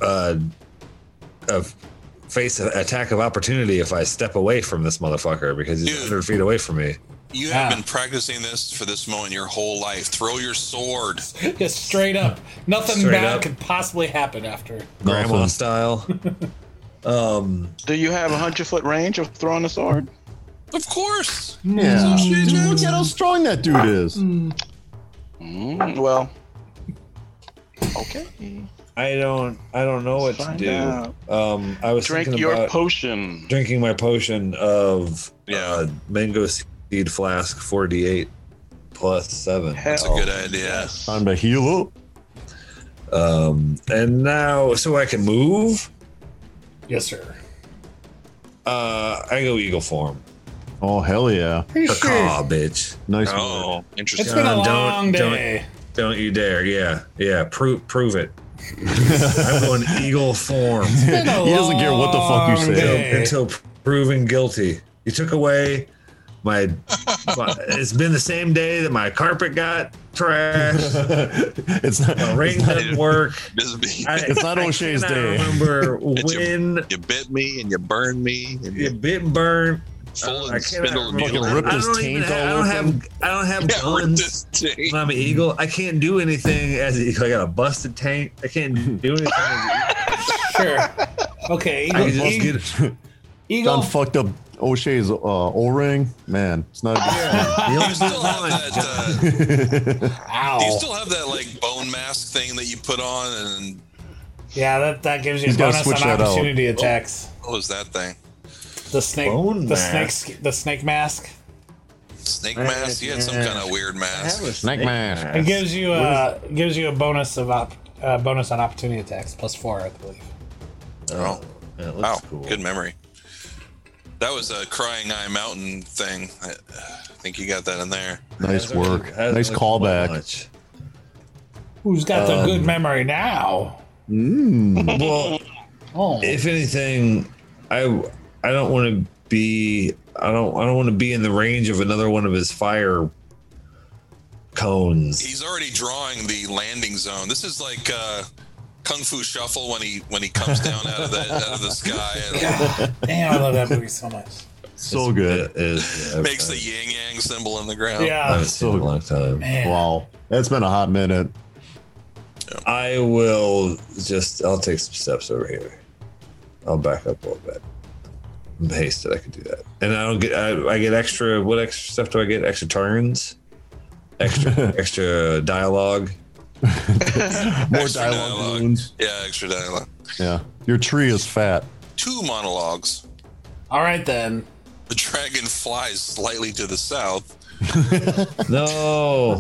face an attack of opportunity if I step away from this motherfucker because he's 100 feet away from me. You have been practicing this for this moment your whole life. Throw your sword. Just straight up. Nothing Straight bad up. could possibly happen after. Grandma Nothing. style. Do you have 100-foot range of throwing a sword? Of course. Yeah. Look at how strong that dude is. Well, okay. I don't know what to Find do. out. I was Drink thinking your about potion. drinking my potion of Yeah. mango seed flask 4d8 plus 7. That's a good idea. Time to heal up. And now, so I can move. Yes, sir. I go eagle form. Oh, hell yeah. Caw, bitch. Nice work. Oh, It's interesting. been a Don't- long don't- day. Don't you dare. Yeah. Prove it. I'm going eagle form He doesn't care what the fuck you long say. day. until proven guilty. You took away my it's been the same day that my carpet got trashed. It's not, The ring doesn't work. It's not O'Shea's I day. remember It's when You bit me and you burned me and you you bit and burned. full I and cannot spindle and remember. Fucking mutilate. ripped his taint all open. I don't have Yeah, rip guns. this thing. I'm an eagle. I can't do anything as an eagle. I got a busted tank. I can't do anything as an Sure. Okay. eagle. I Eagle. can just get Eagle. John fucked up O'Shea's O-ring. Man, it's not a good You still have that. Ow. Do you still have that like bone mask thing that you put on? And Yeah, that gives you a He's gotta bonus switch on that out. opportunity attacks. what was that thing? The snake, Bone the mask. snake, the snake mask. Snake mask? You had some kind of weird mask. Snake mask. It gives you a bonus of bonus on opportunity attacks +4, I believe. Oh, That looks wow, cool. good memory. That was a Crying Eye Mountain thing. I think you got that in there. Nice work. Hasn't Nice looked callback. much. Who's got the good memory now? Well, Oh, if anything, I don't want to be. I don't want to be in the range of another one of his fire cones. He's already drawing the landing zone. This is like Kung Fu Shuffle when he comes down out of the sky and damn! I love that movie so much. So good. It is, yeah, makes the yin yang symbol in the ground. I Yeah, haven't seen it in a long time. man. Wow. It's been a hot minute. I will I'll take some steps over here. I'll back up a little bit. I'm hasted. I could do that, and I don't get. I get extra. What extra stuff do I get? Extra turns. Extra dialogue. More Extra dialogue wounds. Yeah, extra dialogue. Yeah. Your tree is fat. 2 monologues. All right then. The dragon flies slightly to the south. No.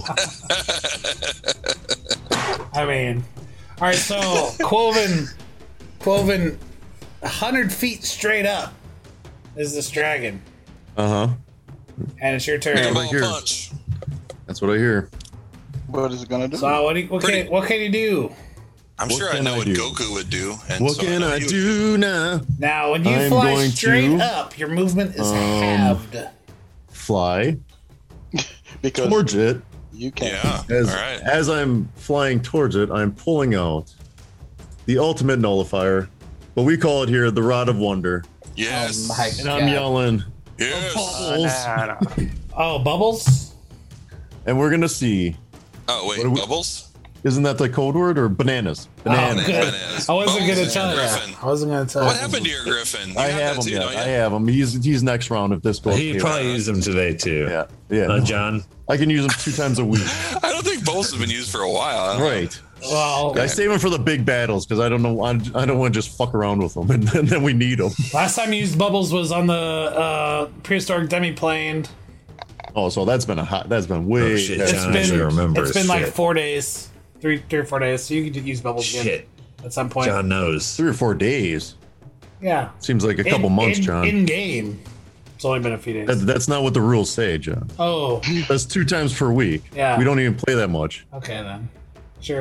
I mean, all right. So Quoven, 100 feet straight up is this dragon. Uh huh. And it's your turn. Ball here. punch. That's what I hear. What is it gonna do? So what can you do? I'm What sure I can know I what do? Goku would do. And What so can know I you- do now? Now, when you I'm fly going straight to, up, your movement is halved. Fly Because towards it. you can't. Yeah. As, All right. as I'm flying towards it, I'm pulling out the ultimate nullifier, but we call it here the Rod of Wonder. Yes. My And I'm God. yelling, Yes. bubbles. Oh, bubbles? And we're going to see. Oh wait, What do we- bubbles. Isn't that the code word or bananas? Bananas. Oh, good. Bananas. I wasn't Bubbles gonna is tell your you. Griffin. I wasn't gonna tell What you. happened to your Griffin? You I got have that him. too, Yet. don't you? I have him. He's next round if this goes. He okay. probably used them today too. Yeah. Yeah. John. I can use them 2 times a week. I don't think bubbles have been used for a while. I don't know. Right. Well, I save them for the big battles because I don't know. I don't want to just fuck around with them, and then we need them. last time you used bubbles was on the prehistoric demiplane. Oh, so that's been way. Oh, shit, It's John been actually remembers. it's been like shit. 4 days, three or 4 days. So you could use bubbles again Shit. at some point. John knows. 3 or 4 days. Yeah, Seems like a couple months, John. In game, it's only been a few days. That's not what the rules say, John. Oh, That's 2 times per week. Yeah. We don't even play that much. okay then. Sure.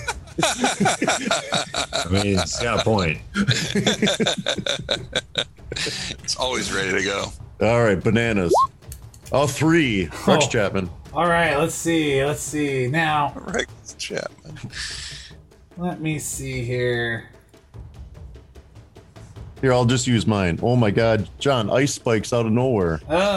I mean, it's got a point. It's always ready to go. All right, bananas. Oh, 3. Rex Oh. Chapman. All right, let's see. Now, Rex Chapman. let me see here. Here, I'll just use mine. Oh my God, John! Ice spikes out of nowhere.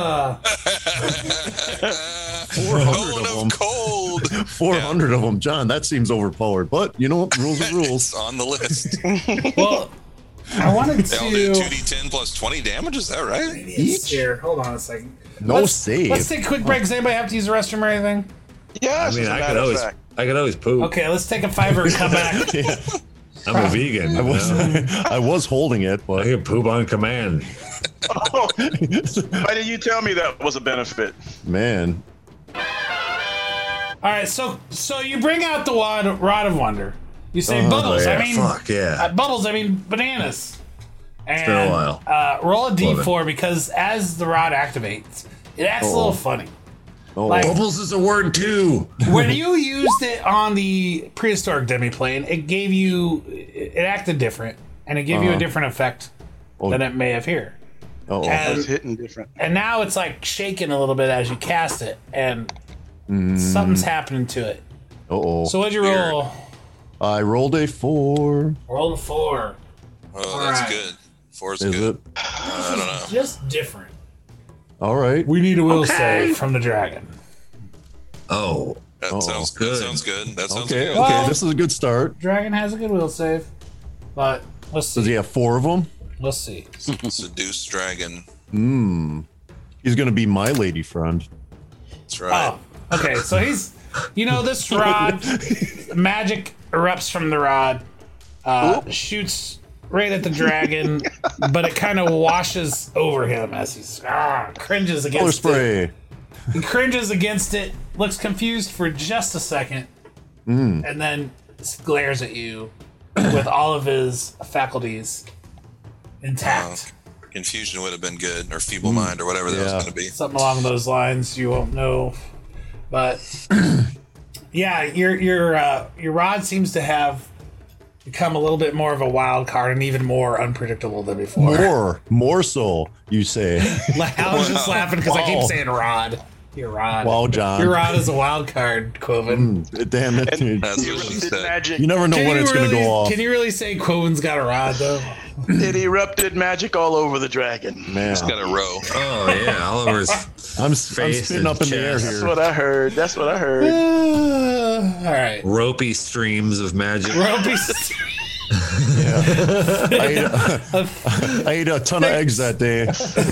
400 of of them. cold. 400 of them, John. That seems overpowered, but you know what? Rules are rules. It's on the list. Well, I wanted They all do to. 2d10 plus 20 damage. Is that right? It's here. Hold on a second. No Let's save. take a quick break. Does anybody have to use the restroom or anything? Yes, I mean, as a I matter could of always, fact. I could always poop. Okay, let's take a $5 and come back. I'm a vegan. I was, I was holding it, I but can poop on command. Oh, why did you tell me that was a benefit? man, All right, so you bring out the Rod of Wonder. You say bubbles. yeah, I mean, fuck yeah. bubbles. I mean bananas. And, been a while. Roll a Love d4 because as the rod activates, it acts a little funny. oh, Like- Bubbles is a word too. When you used it on the prehistoric demiplane, it acted different, and it gave you a different effect than it may have here. oh, And- It's hitting different. And now it's like shaking a little bit as you cast it, and something's happening to it. oh. So what'd you roll? I rolled a 4. Roll a 4. Oh, that's Alright. good. 4 is Is good. it? I don't know. Just different. All right. We need a will save from the dragon. Oh, That sounds good. That sounds good. That sounds Okay. good. Okay. Well- This is a good start. Dragon has a good will save, but let's Does he see. have 4 of them? Let's see. Seduce dragon. He's gonna be my lady friend. That's right. Oh, okay. So he's, this rod, magic erupts from the rod, shoots right at the dragon, but it kind of washes over him as he cringes Color against it. spray. He cringes against it, looks confused for just a second, and then glares at you with all of his faculties intact. Confusion would have been good, or feeble mind, or whatever that was Yeah. going to be. Something along those lines. You won't know, but yeah, your rod seems to have become a little bit more of a wild card and even more unpredictable than before. More so, you say. I was just laughing because I keep Wow. saying rod. Your rod. Wow, John. Your rod is a wild card, Quoven. Damn it. That's what she Erupted said. magic. You never know when it's gonna go off. Can you really say Quoven's got a rod though? It erupted magic all over the dragon. Man, Got a row. oh yeah. All over his I'm face spitting and up in the air chest. That's here. what I heard. That's what I heard. All right. ropey streams of magic. Ropey. I ate a ton of eggs that day.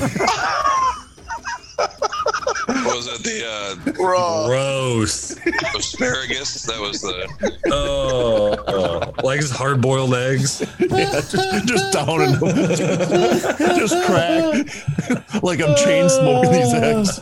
What was it? The Raw. Gross. asparagus? That was the. Oh, like his hard-boiled eggs. Just downing them. Just crack. Like I'm chain smoking these eggs.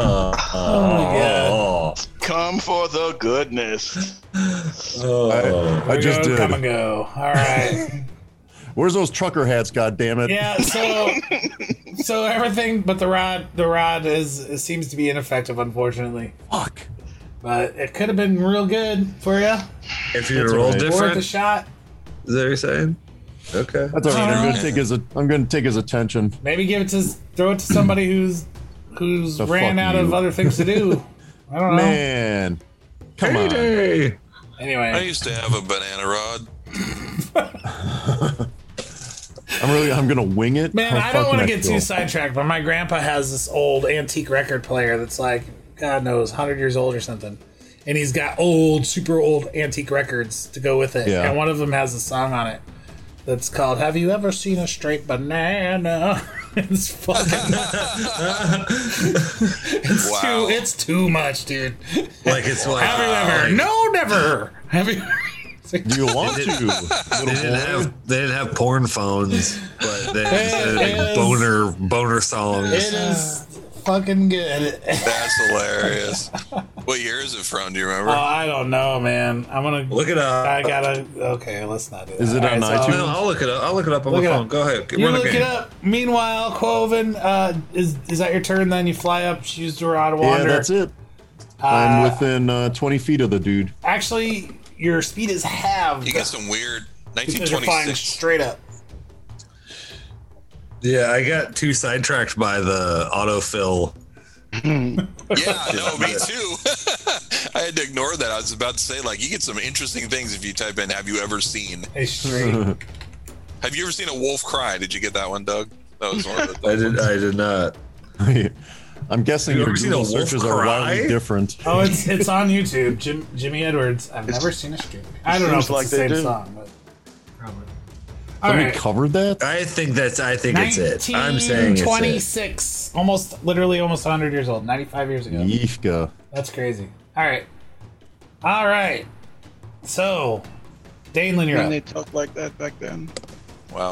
Oh, Come for the goodness. I just Come and did. go. All right. Where's those trucker hats? God damn it! Yeah, so everything but the rod seems to be ineffective, unfortunately. Fuck. But it could have been real good for you. If you roll alright. Worth a different, shot. is that what you're saying? Okay. That's all right. I'm gonna take his attention. Maybe throw it to somebody who's The ran fuck out of you. other things to do. I don't know. Man, come on. Hey. I Anyway, used to have a banana rod. I'm gonna wing it. man, How I don't want to fucking get I feel. too sidetracked, but my grandpa has this old antique record player that's like, God knows, 100 years old or something. And he's got super old antique records to go with it. Yeah. And one of them has a song on it that's called "Have You Ever Seen a Straight Banana?" It's fucking. Wow. It's too much, dude. Like it's like Have you ever? No, never. Have you? Do you want to? they didn't have porn phones, but they It had is- boner songs. It is fucking good. That's hilarious. What year is it from? Do you Oh, remember? I don't know, man. I'm gonna Look it up. I gotta. Okay, let's not do that. Is it on Alright, so- iTunes? No, I'll look it up. I'll look it up on Look my it phone. up. Go ahead. You Run a look game. it up. Meanwhile, Quoven, is that your turn? Then you fly up, choose the rod of Yeah, wander. that's it. I'm within 20 feet of the dude. Actually, your speed is halved You get some weird because you're flying 1926. straight up. Yeah, I got too sidetracked by the autofill. Yeah, no, me too. I had to ignore that. I was about to say, like, you get some interesting things if you type in "Have you ever seen?" Hey, straight. Have you ever seen a wolf cry? Did you get that one, Doug? That was one of the. I did not. I'm guessing You your ever seen a Google wolf searches are cry? wildly different. Oh, it's on YouTube. Jimmy Edwards. I've never seen a straight. I don't know if seems like it's the they same do. song, but probably. All Somebody right. covered that? I think it's it. I'm saying it's it. 1926. Literally almost 100 years old. 95 years ago. Yeefka. That's crazy. All right. So, Danelin, you're When up. they talked like that back then. Wow.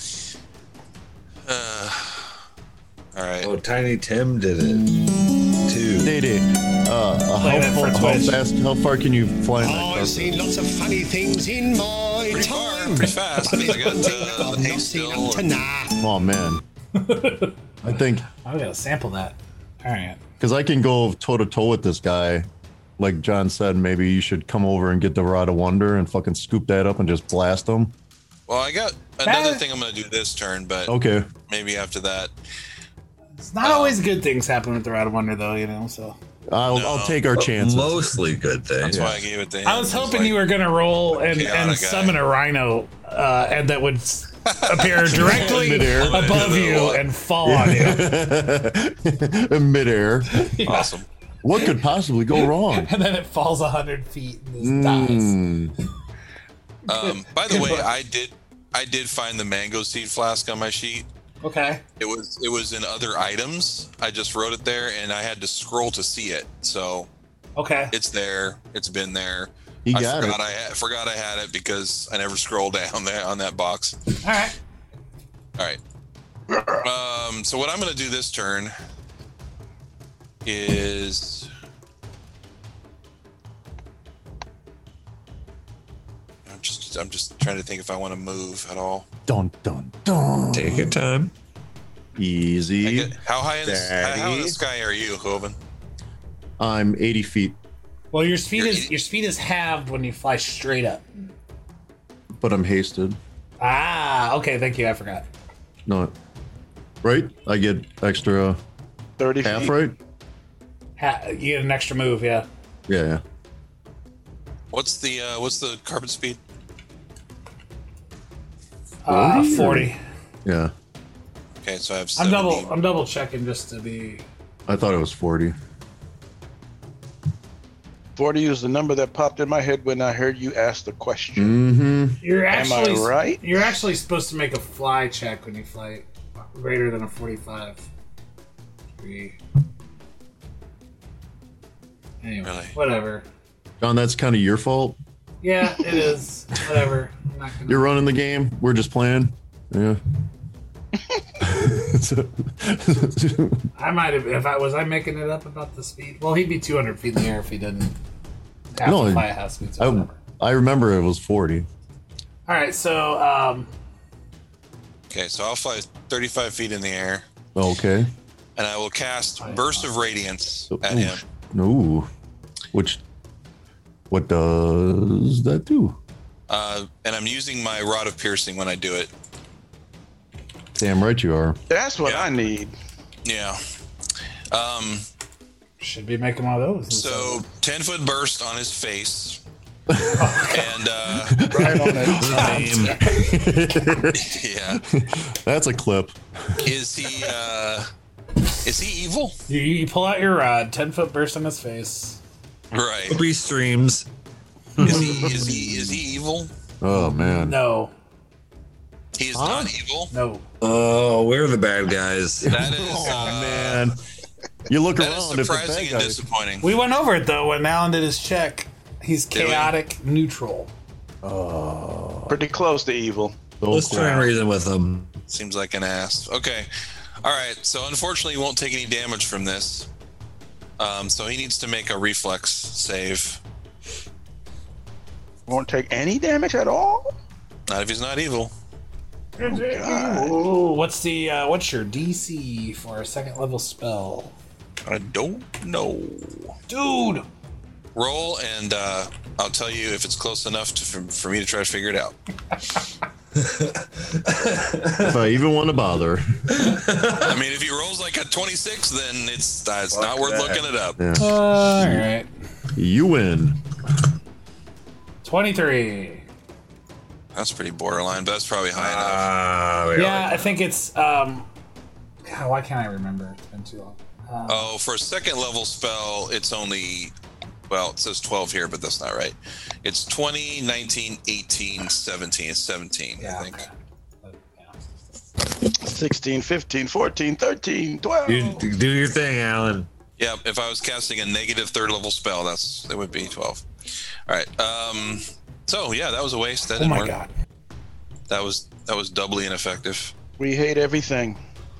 All right. Oh, Tiny Tim did it too. Day. Play that for Twitch. How far can you fly in that I've car? seen lots of funny things in my Pretty far, time. pretty fast. I got the I've hay not seen still. up to now. Oh, man. I think, I gotta sample that. All right. because I can go toe-to-toe with this guy. Like John said, maybe you should come over and get the Rod of Wonder and fucking scoop that up and just blast him. Well, I got another thing I'm going to do this turn, but Okay. maybe after that. It's not always good things happen with the Rod of Wonder, though, you know, so. I'll take our chances. Mostly good things. That's why I gave it to him. I was hoping you were gonna roll and chaotic guy. summon a rhino, and that would appear directly Midair. above you and fall on you. In midair. Awesome. What could possibly go wrong? And then it falls 100 feet and just dies. By the way, I did find the mango seed flask on my sheet. Okay. It was in other items. I just wrote it there, and I had to scroll to see it. So Okay. it's there. It's been there. He I got forgot it. I forgot I had it because I never scrolled down there on that box. All right. All right. So what I'm going to do this turn is I'm just trying to think if I want to move at all. Dun, dun, dun. Take your time. Easy. How high in the, how in the Daddy. sky are you, Hoven? I'm 80 feet, Well, your speed is halved when you fly straight up. but I'm hasted. Ah, okay. Thank you. I forgot. No. Right? I get extra 30 half, feet. right? You get an extra move. Yeah. Yeah. What's the carbon speed? 40. Yeah. Okay, so I have I'm 70. I'm double checking just to be. I thought it was 40. 40 is the number that popped in my head when I heard you ask the question. Mm-hmm. You're Am I actually right? You're actually supposed to make a fly check when you fly greater than a 45. Anyway, Really? whatever. John, that's kind of your fault. Yeah, it is. Whatever. I'm not gonna... You're running the game. We're just playing. Yeah. I might have. If I was I making it up about the speed. Well, he'd be 200 feet in the air if he didn't have No, to fly at half speed. So I, whatever. I remember it was 40. All right, so Okay, so I'll fly 35 feet in the air, Okay. and I will cast Burst of Radiance at him. No. What does that do? And I'm using my Rod of Piercing when I do it. Damn right you are. That's what Yeah. I need. Yeah. Should be making one of those. So 10-foot burst on his face. And Right on it. yeah, That's a clip. is he evil? You pull out your rod, 10-foot burst on his face. Right. Hope he streams. Is he evil? Oh man. No, He is not evil. no. Oh, we're the bad guys. That is Man. You look that is around if the surprising bad and guys. disappointing. We went over it though when Alan did his check. He's Did we? chaotic neutral. Pretty close to evil. Let's try and reason with them. Seems like an ass. Okay. All right. So unfortunately, he won't take any damage from this. So he needs to make a reflex save. Won't take any damage at all? Not if he's not evil. Ooh, what's your DC for a second level spell? I don't know. Dude, Roll, and I'll tell you if it's close enough for me to try to figure it out. If I even want to bother. I mean, if he rolls like a 26, then it's not worth looking it up. Yeah. all right. You win. 23. That's pretty borderline, but that's probably high enough. Yeah, I think it's God, why can't I remember? It's been too long. Oh, for a second level spell, it's only, well, it says 12 here, but that's not right. It's 20, 19, 18, 17. It's 17, Yeah, I think. okay. But, yeah. 16, 15, 14, 13, 12. You do your thing, Alan. Yeah, if I was casting a negative third level spell, it would be 12. All right. So yeah, that was a waste. That Oh didn't my work. god. That was doubly ineffective. We hate everything.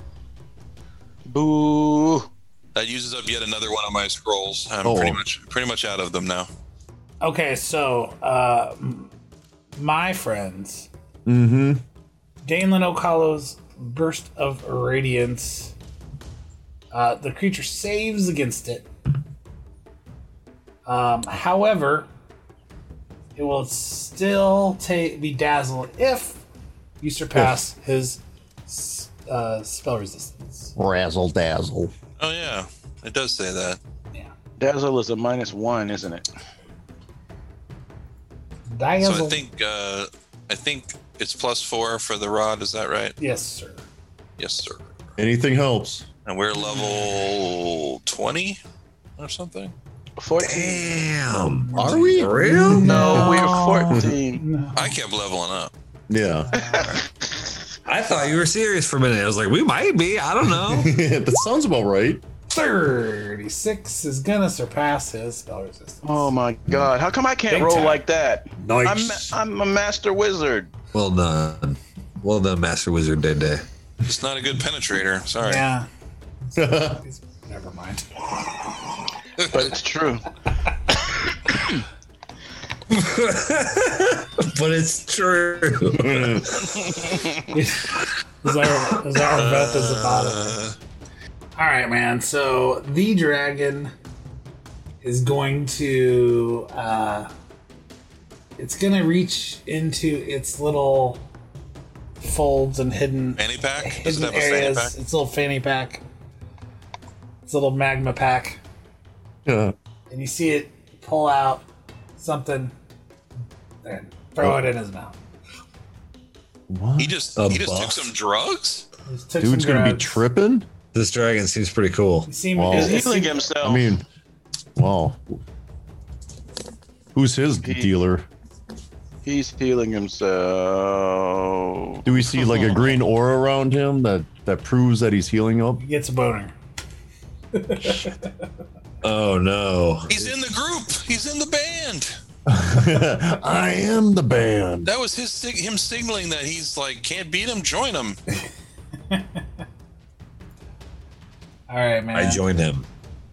Boo. That uses up yet another one of my scrolls. I'm Oh. pretty much out of them now. Okay, so my friends, Mm-hmm. Danelan Okalo's Burst of Radiance. The creature saves against it. However, it will still be dazzled if you surpass his spell resistance. Razzle dazzle. Oh yeah, it does say that. Yeah. Dazzle is a -1, isn't it? Dazzle. So I think it's +4 for the rod. Is that right? Yes, sir. Yes, sir. Anything helps. And we're level 20 or something. 14. Damn. Are we? For real? No, we're 14. I kept leveling up. Yeah. I thought you were serious for a minute. I was like, we might be. I don't know. That sounds about right. 36 is gonna surpass his spell resistance. Oh my god. How come I can't Big roll time. like that? Nice. I'm a master wizard. Well done. Well done, Master Wizard Day Day. It's not a good penetrator. Sorry. Yeah. Never mind. But it's true. But it's true. Is our bet is about it. All right, man. So the dragon is going to it's gonna reach into its little folds and hidden Fanny pack? Does it hidden have a fanny areas. pack? Its little fanny pack. Its little magma pack. Yeah. And you see it pull out something and throw it in his mouth. What? He just A took buff. some drugs? He just took Dude's some gonna be drugs. tripping? This dragon seems pretty cool. You see, Wow. He's it healing seemed- himself. I mean, wow. Who's his dealer? He's healing himself. Do we see like a green aura around him that proves that he's healing up? he gets a boner. Oh no. He's in the group. He's in the band. I am the band. That was him signaling that he's like, can't beat him, join him. All right, man. I joined him.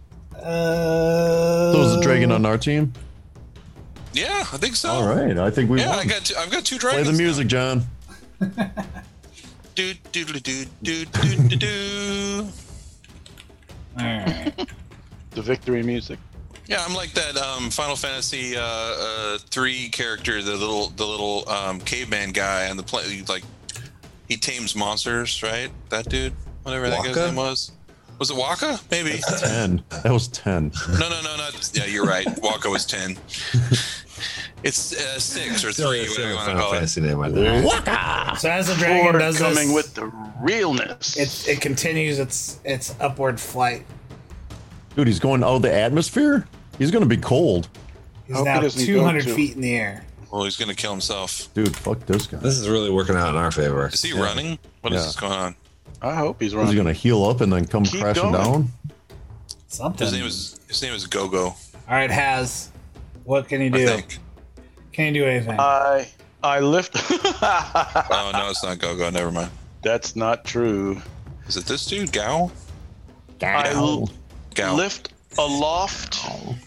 So is the dragon on our team? Yeah, I think so. All right, I think we Yeah, won. I've got two Play dragons. the music, John. Dude, do do do do do do do do. All right. The victory music. Yeah, I'm like that Final Fantasy 3 character, the little caveman guy on the plane. Like, he tames monsters, right? That dude, whatever that guy's Waka? name was. Was it Waka? Maybe. 10. That was 10. No, not. Yeah, you're right. Waka was 10. It's 6 or 3, whatever you want to Final call it. Fantasy name I know. So as the dragon Ford does coming this, with the realness. it continues its upward flight. Dude, he's going out of the atmosphere? He's going to be cold. He's Hope he now doesn't go 200 to- feet in the air. Well, he's gonna kill himself. Dude, fuck this guy. This is really working out in our favor. Is he running? What is Yeah. this going on? I hope he's Is running. he going to heal up and then come Keep crashing going. down? Something. His name is Gogo. All right, Has. What can you I do? think. Can you do anything? I lift. Oh no, it's not Gogo. Never mind. That's not true. Is it this dude, Gao? I Gao. lift aloft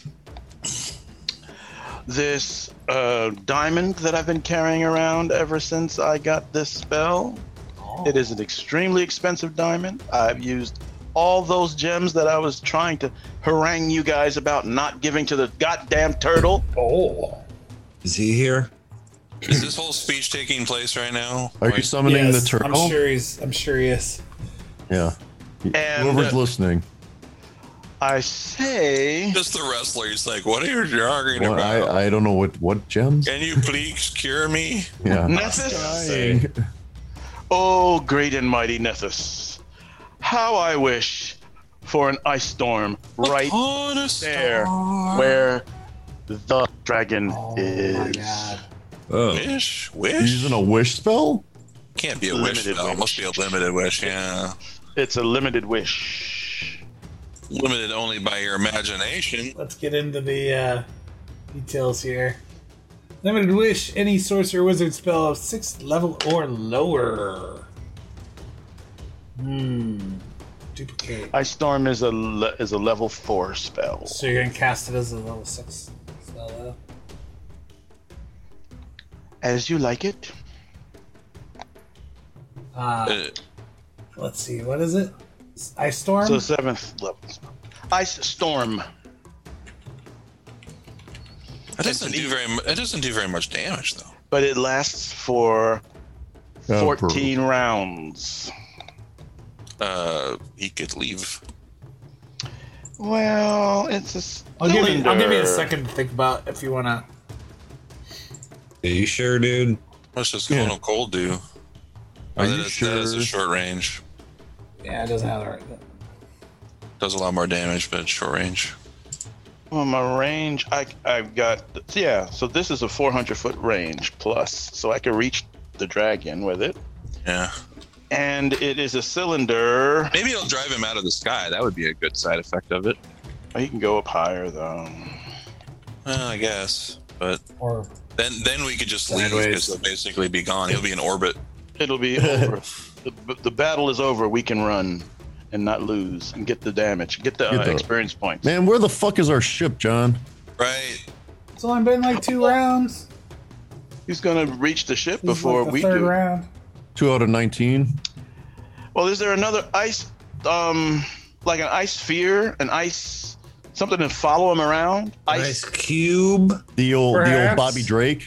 this diamond that I've been carrying around ever since I got this spell. It is an extremely expensive diamond. I've used all those gems that I was trying to harangue you guys about not giving to the goddamn turtle. Oh. Is he here? Is this whole speech taking place right now? Are you Like, summoning Yes, the turtle? I'm sure he is. Yeah. And, Whoever's listening. I say, just the wrestler. He's like, "What are you talking Well, about? I don't know what gems? Can you please cure me?" Yeah. Nethys, oh great and mighty Nethys, how I wish for an ice storm right On a there star. where the dragon Oh is. my god. Oh, Wish. Using a wish spell? Can't be a wish Limited though. wish. Must be a limited wish. Yeah. It's a limited wish. Limited only by your imagination. Let's get into the details here. Limited wish, any sorcerer wizard spell of 6th level or lower. Duplicate. Ice storm is a level 4 spell. So you're gonna cast it as a level 6 spell. As you like it. Let's see, what is it? Ice Storm? So 7th level. Ice storm. It doesn't do very. It doesn't do very much damage though. But it lasts for 14 rounds. He could leave. Well, it's a I'll give you a cylinder. second to think about if you wanna. are you sure, dude? What's just Colonel Cold do? Are Oh, you that is a sure? short range. Yeah, it doesn't have the right. Does a lot more damage, but it's short range. Well, my range, I've got, yeah, so this is a 400-foot range plus, so I can reach the dragon with it. Yeah. And it is a cylinder. Maybe it'll drive him out of the sky. That would be a good side effect of it. He can go up higher, though. Well, I guess. But Or then we could just leave Sideways. because he'll basically be gone. He'll be in orbit. It'll be over. The battle is over. We can run and not lose and get the damage, get the Get the- experience points. Man, where the fuck is our ship, John? Right. it's only been like 2 rounds. He's going to reach the ship This is before like the we third do. round. 2 out of 19. Well, is there another ice, like an ice sphere, something to follow him around? Ice cube. The old Perhaps. Bobby Drake.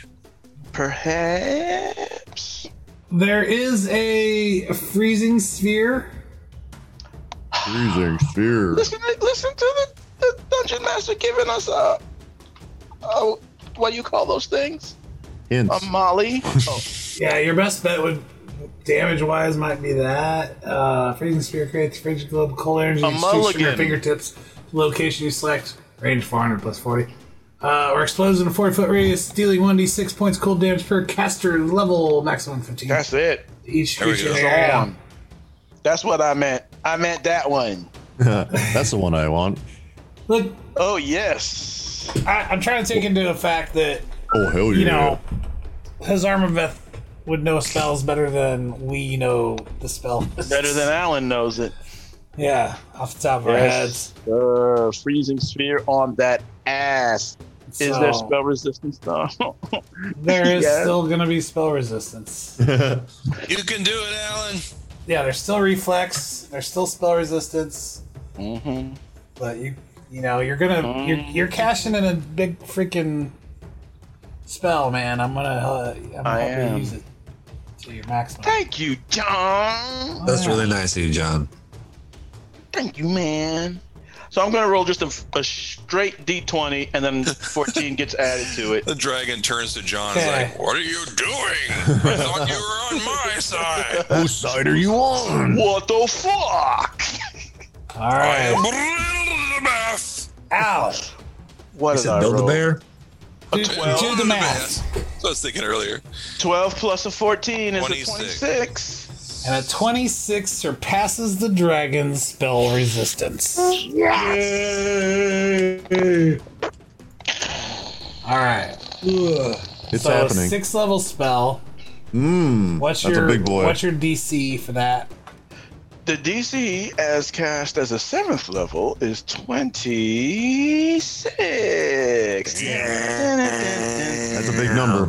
Perhaps. There is a freezing sphere. Freezing sphere. Listen to the dungeon master giving us what do you call those things? Hints. A molly. Oh, Yeah, your best bet would, damage-wise, might be that. Freezing sphere creates frigid globe cold energy. A Shoots from your mulligan. fingertips. Location you select. Range 400 plus 40. Or explodes in a 40-foot radius, dealing 1d6 points cold damage per caster level, maximum 15. that's it. Each There we creature go. in the area. On. That's what I meant. I meant that one. That's the one I want. Look, Oh yes. I'm trying to take into effect that, Oh, hell yeah. you know, his Armaveth would know spells better than we know the spell. Better than Alan knows it. Yeah, off the top of our heads. Freezing sphere on that ass. Is there spell resistance though? There is Yes. still going to be spell resistance. You can do it, Alan. Yeah, there's still reflex. There's still spell resistance. Mm-hmm. But you're cashing in a big freaking spell, man. I'm gonna help you use it to your maximum. Thank you, John. That's really nice of you, John. Thank you, man. So I'm gonna roll just a straight D20, and then 14 gets added to it. The dragon turns to John. Okay. Is like, "What are you doing? I thought you were on my side. Whose side are you on? What the fuck? All I right, am brittle the math. Alan, What You did said I build roll? the bear? do the math. That's what I was thinking earlier. 12 plus a 14 is a 26. 26. And a 26 surpasses the dragon's spell resistance. All right. It's So happening. 6th level spell. What's that's a your big boy. What's your DC for that? The DC as cast as a 7th level is 26. That's a big number.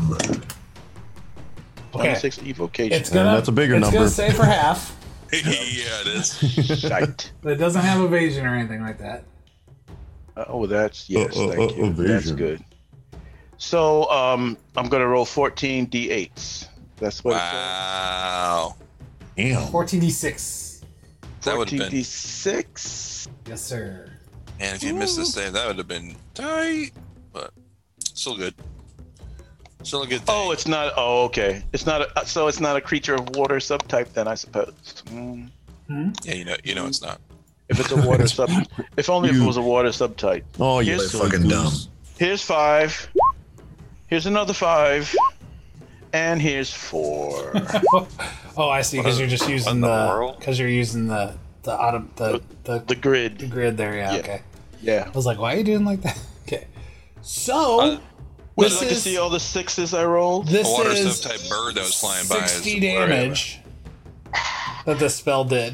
26 evocation. It's gonna. that's a bigger it's number. gonna say for half, Yeah, it is. Shite. but it doesn't have evasion or anything like that. That's yes. Thank you. That's evasion. good. So I'm gonna roll 14 d8s. That's what Wow. Damn. 14d6. That would 14 have been. d6. Yes, sir. And if you missed the save, that would have been tight. But still good. Still a good thing. Oh, it's not. Oh, okay. It's not. So it's not a creature of water subtype, then I suppose. Yeah, you know it's not. If it's a water sub, if only if it was a water subtype. Oh, you Here's- silly Fucking goose. Here's 5. Here's another 5. And here's 4. Oh, I see. Because you're just using the the. world? Because you're using the autumn the The grid. grid there. Yeah. Yeah. Okay. Yeah. I was like, why are you doing like that? Okay. So Would this you like to is see all the 6s I rolled? this A water is subtype bird that was flying by. 60 damage that the spell did.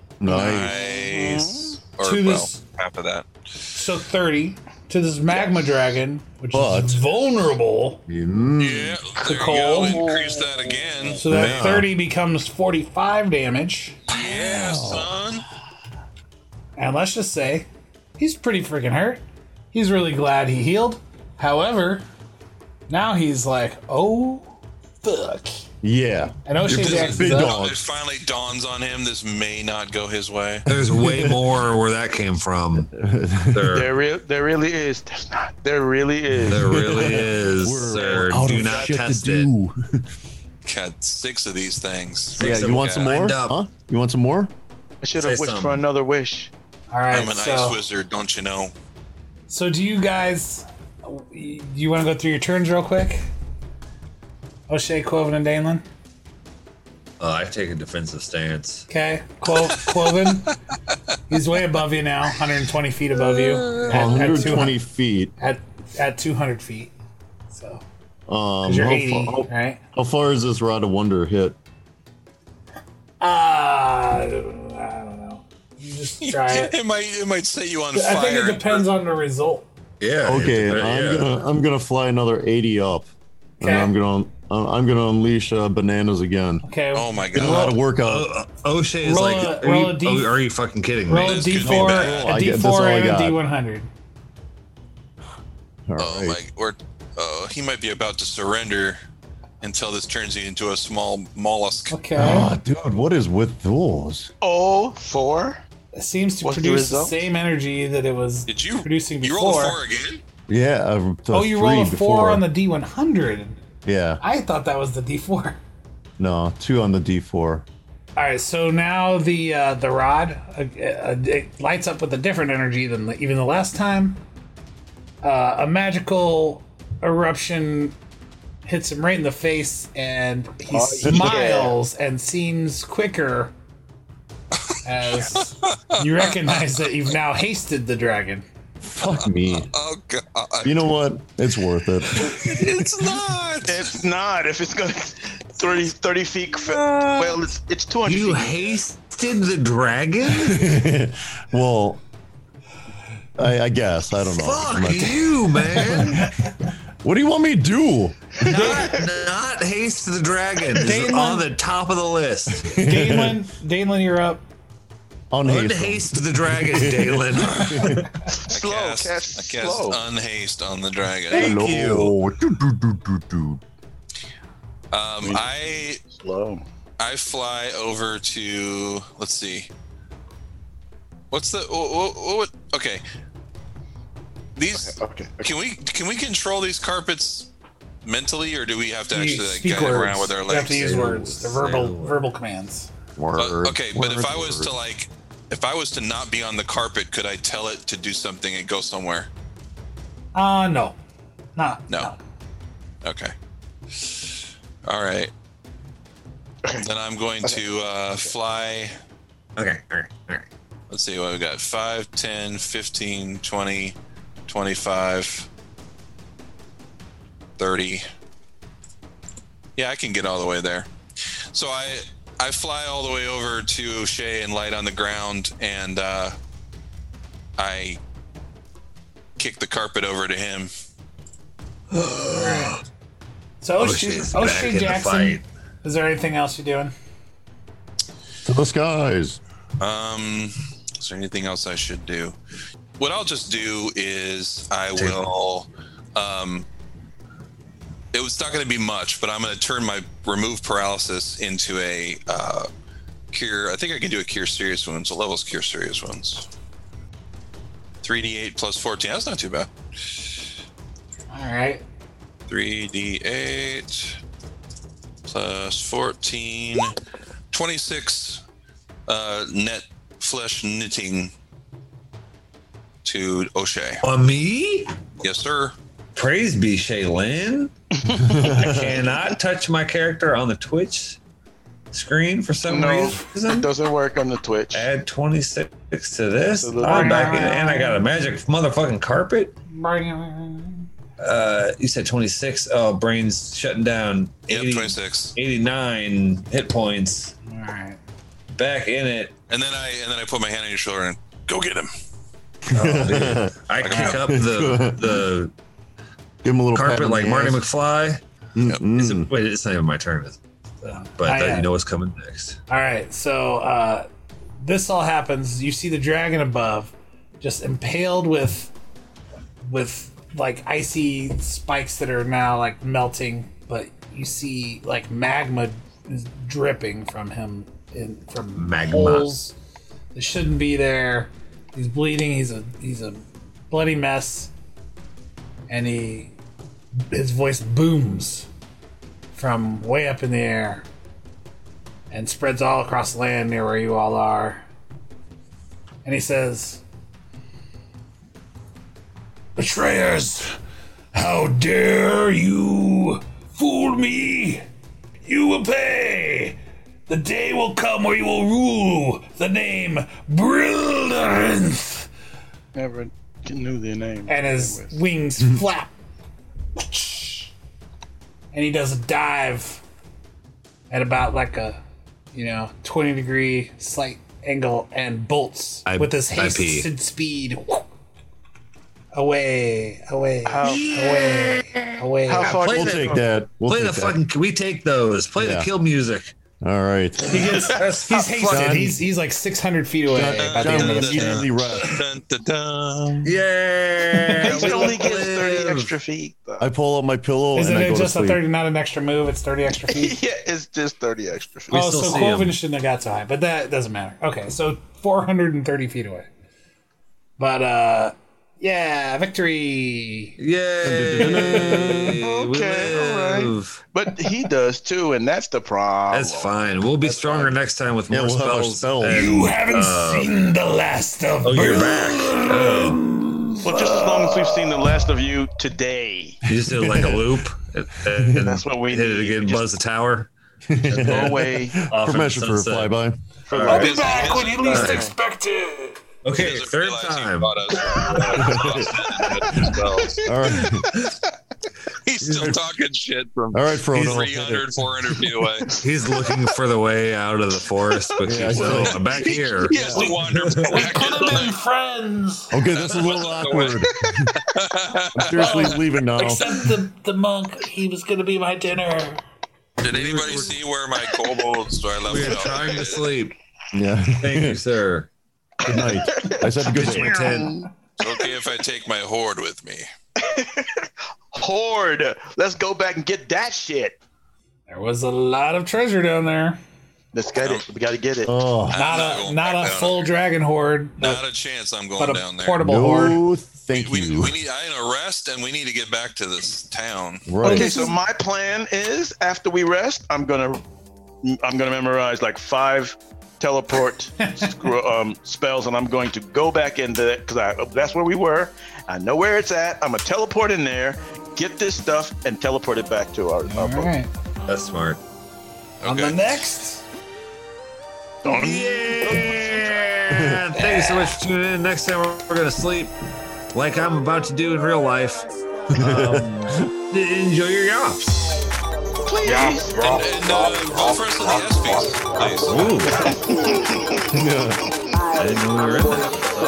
Nice. Nice. Or, To well, this- half of that. So 30 to this magma dragon, which But- is vulnerable. Yeah, there you cold. go. Increase that again. So that Yeah. 30 becomes 45 damage. Yeah, son. And let's just say, he's pretty freaking hurt. He's really glad he healed. However, now he's like, oh, fuck. Yeah. And O'Shea You're Jackson's big up. dog. It finally dawns on him this may not go his way. There's way more where that came from. There Really is. There's not. There really is. really is, We're sir. out Do of not shit test to it. do. Got 6 of these things. Yeah, you want some more? Lined up. Huh? You want some more? I should have Say wished for something. another wish. All right, I'm an ice wizard, don't you know? So do you guys, you want to go through your turns real quick? O'Shea, Quoven, and Danelin? I take a defensive stance. Okay, Quoven, he's way above you now, 120 feet above you. At 120 feet. At 200 feet. So, How 'cause you're 80, far, right? how far is this Rod of Wonder hit? I don't know. You just try it. It might set you on I fire. think it depends on the result. Yeah. Okay, yeah. I'm gonna fly another 80 up, Okay. and I'm gonna unleash bananas again. Okay. Oh my Get a lot god. of workout. O'Shea is Roll like, a- are, roll you, a D- are you fucking kidding me? Roll a This could be D4, bad. a That's all D4 I and a got. D100. All Oh right. he might be about to surrender until this turns you into a small mollusk. Okay. Ah, dude, what is with those? Oh, 4? It seems to What's the produce the result? same energy that it was Did you? producing You before. rolled a 4 again? Yeah. Oh, you rolled a 4 on the D100. Yeah. I thought that was the D4. No, 2 on the D4. All right, so now the rod it lights up with a different energy than even the last time. A magical eruption hits him right in the face, and he Oh, yeah. smiles and seems quicker as you recognize that you've now hasted the dragon. Fuck me. Oh god. You know what? It's worth it. It's not. It's not. If it's going to 30 feet. Well, it's 200 You feet. hasted the dragon? Well, I guess. I don't know. Fuck you, man. What do you want me to do? not haste the dragon. It's on the top of the list. Dalen, you're up. Unhaste the dragon, Dalen. Slow, I cast cast slow. unhaste on the dragon. Thank you. Slow. I fly over to, let's see. What's the what okay. These Okay. Can we control these carpets mentally, or do we have to You actually speak guide words. around with our You have to legs? use words. They're verbal commands. Okay, but if I was to not be on the carpet, could I tell it to do something and go somewhere? No. No. Okay. All right. Then I'm going to fly. Okay. All right. Let's see what we got. 5, 10, 15, 20, 25, 30. Yeah, I can get all the way there. So I fly all the way over to O'Shea and light on the ground, and I kick the carpet over to him. So O'Shea's back O'Shea in the Jackson, fight. is there anything else you're doing? To the skies. Is there anything else I should do? What I'll just do is I will. It's not going to be much, but I'm going to turn my remove paralysis into a cure. I think I can do a cure serious wounds. The level's cure serious wounds. 3d8 plus 14. That's not too bad. All right. 3d8 plus 14. 26 net flesh knitting to O'Shea. On me? Yes, sir. Praise be Shaylin. I cannot touch my character on the Twitch screen for some No, reason. it doesn't work on the Twitch. Add 26 to this. So the- I'm back in, and I got a magic motherfucking carpet. You said 26. Oh, brain's shutting down. Yep, 80 26. 89 hit points. All right. Back in it. And then I put my hand on your shoulder and go get him. Oh, dude. I kick up the Give him a little pat carpet on the like Marty ass. McFly. Mm. Wait, it's not even my turn. But you know what's coming next. All right. So this all happens. You see the dragon above, just impaled with like icy spikes that are now like melting, but you see like magma is dripping from him from Magma. holes that shouldn't be there. He's bleeding. He's a bloody mess, and his voice booms from way up in the air and spreads all across the land near where you all are. And he says, "Betrayers, how dare you fool me? You will pay. The day will come where you will rule the name Brildarinth." Never knew their name. And his wings flap. And he does a dive at about like a 20-degree slight angle and bolts with his hasted speed. Away. How far We'll take that. Play the fucking. Can we take those? Play the kill music. All right. He's hasted. He's like 600 feet away by the end of this turn. Easily rest. Dun, dun, dun. Yeah. He only gets 30 extra feet. Though. I pull out my pillow Isn't and I it go just to a sleep. 30, not an extra move? It's 30 extra feet. Yeah, it's just 30 extra feet. Oh, still so see Corvin him. shouldn't have got so high, but that doesn't matter. Okay, so 430 feet away. But yeah, victory. Yay. Okay, all right. But he does too, and that's the problem. That's fine. We'll be stronger next time with more we'll have our spells. spells. and- You haven't seen the last of oh, you're back. Well, just as long as we've seen the last of you today. You just did like a loop. And That's what we hit it need. again. Just Buzz the tower. go away. Off in the Permission for a sunset. flyby. I'll be back when you least expect it. Okay, Doesn't third realize he time. bought us. All right. He's still talking shit from All right, Frodo. 300, 400 feet away. He's looking for the way out of the forest, but Yeah, he's still back here. He has to wander back. We could have been friends. Okay, this is a little awkward. I'm seriously leaving now. Except the monk, he was going to be my dinner. Did anybody see where my kobolds I left We are them? trying to sleep. Yeah. Thank you, sir. Good night. I said good My night. tent. It's okay if I take my horde with me. Horde. Let's go back and get that shit. There was a lot of treasure down there. Let's get it. We got to get it. Oh, Not a full dragon horde, Not a chance I'm going but a down there. portable horde. no, thank We you. need I need a rest and we need to get back to this town. Right. Okay, so my plan is after we rest, I'm gonna memorize like 5 teleport spells, and I'm going to go back into it because that's where we were. I know where it's at. I'm gonna teleport in there, get this stuff, and teleport it back to our All boat. right. That's smart. On the next. Yeah. Thank you so much for tuning in. Next time we're going to sleep like I'm about to do in real life. Enjoy your yaps. Please. And roll for us in the ESPs, please. Ooh. I didn't know we were in that.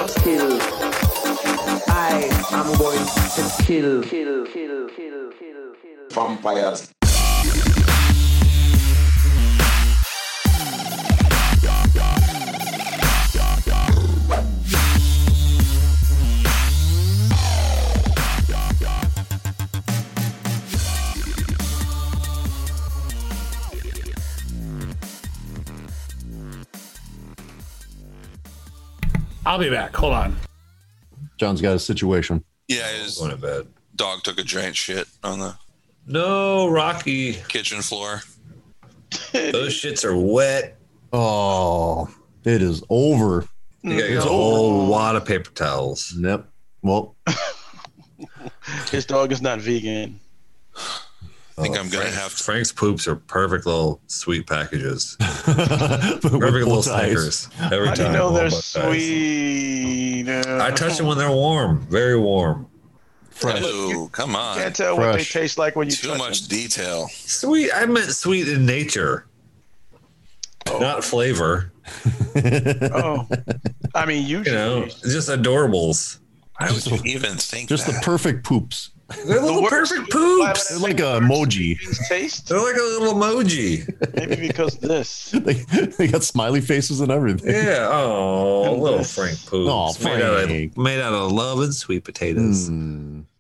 I am going to kill vampires. I'll be back. Hold on. John's got a situation. Yeah, his Going to bed. dog took a giant shit on the No, Rocky. kitchen floor. Those shits are wet. Oh, it is over. You got to get a whole lot of paper towels. Yep. Well, His dog is not vegan. I think I'm going to have to. Frank's poops are perfect little sweet packages. with Perfect little bow ties. Snickers. Every How do you time. know all they're bow ties. sweet? I touch them when they're warm. Very warm. Fresh. Ooh, come on. Can't tell what they Fresh. taste like when you Too touch much detail. Sweet. I meant sweet in nature. Not flavor. them. Oh, I mean, You usually know, just adorables. Why would you even think Just the that? perfect poops. They're little worst- perfect poops. They're like an emoji. taste. They're like a little emoji. Maybe because this. They got smiley faces and everything. Yeah. Oh, little Frank poops. Aw, Made out Frank. of love and sweet potatoes. Mm.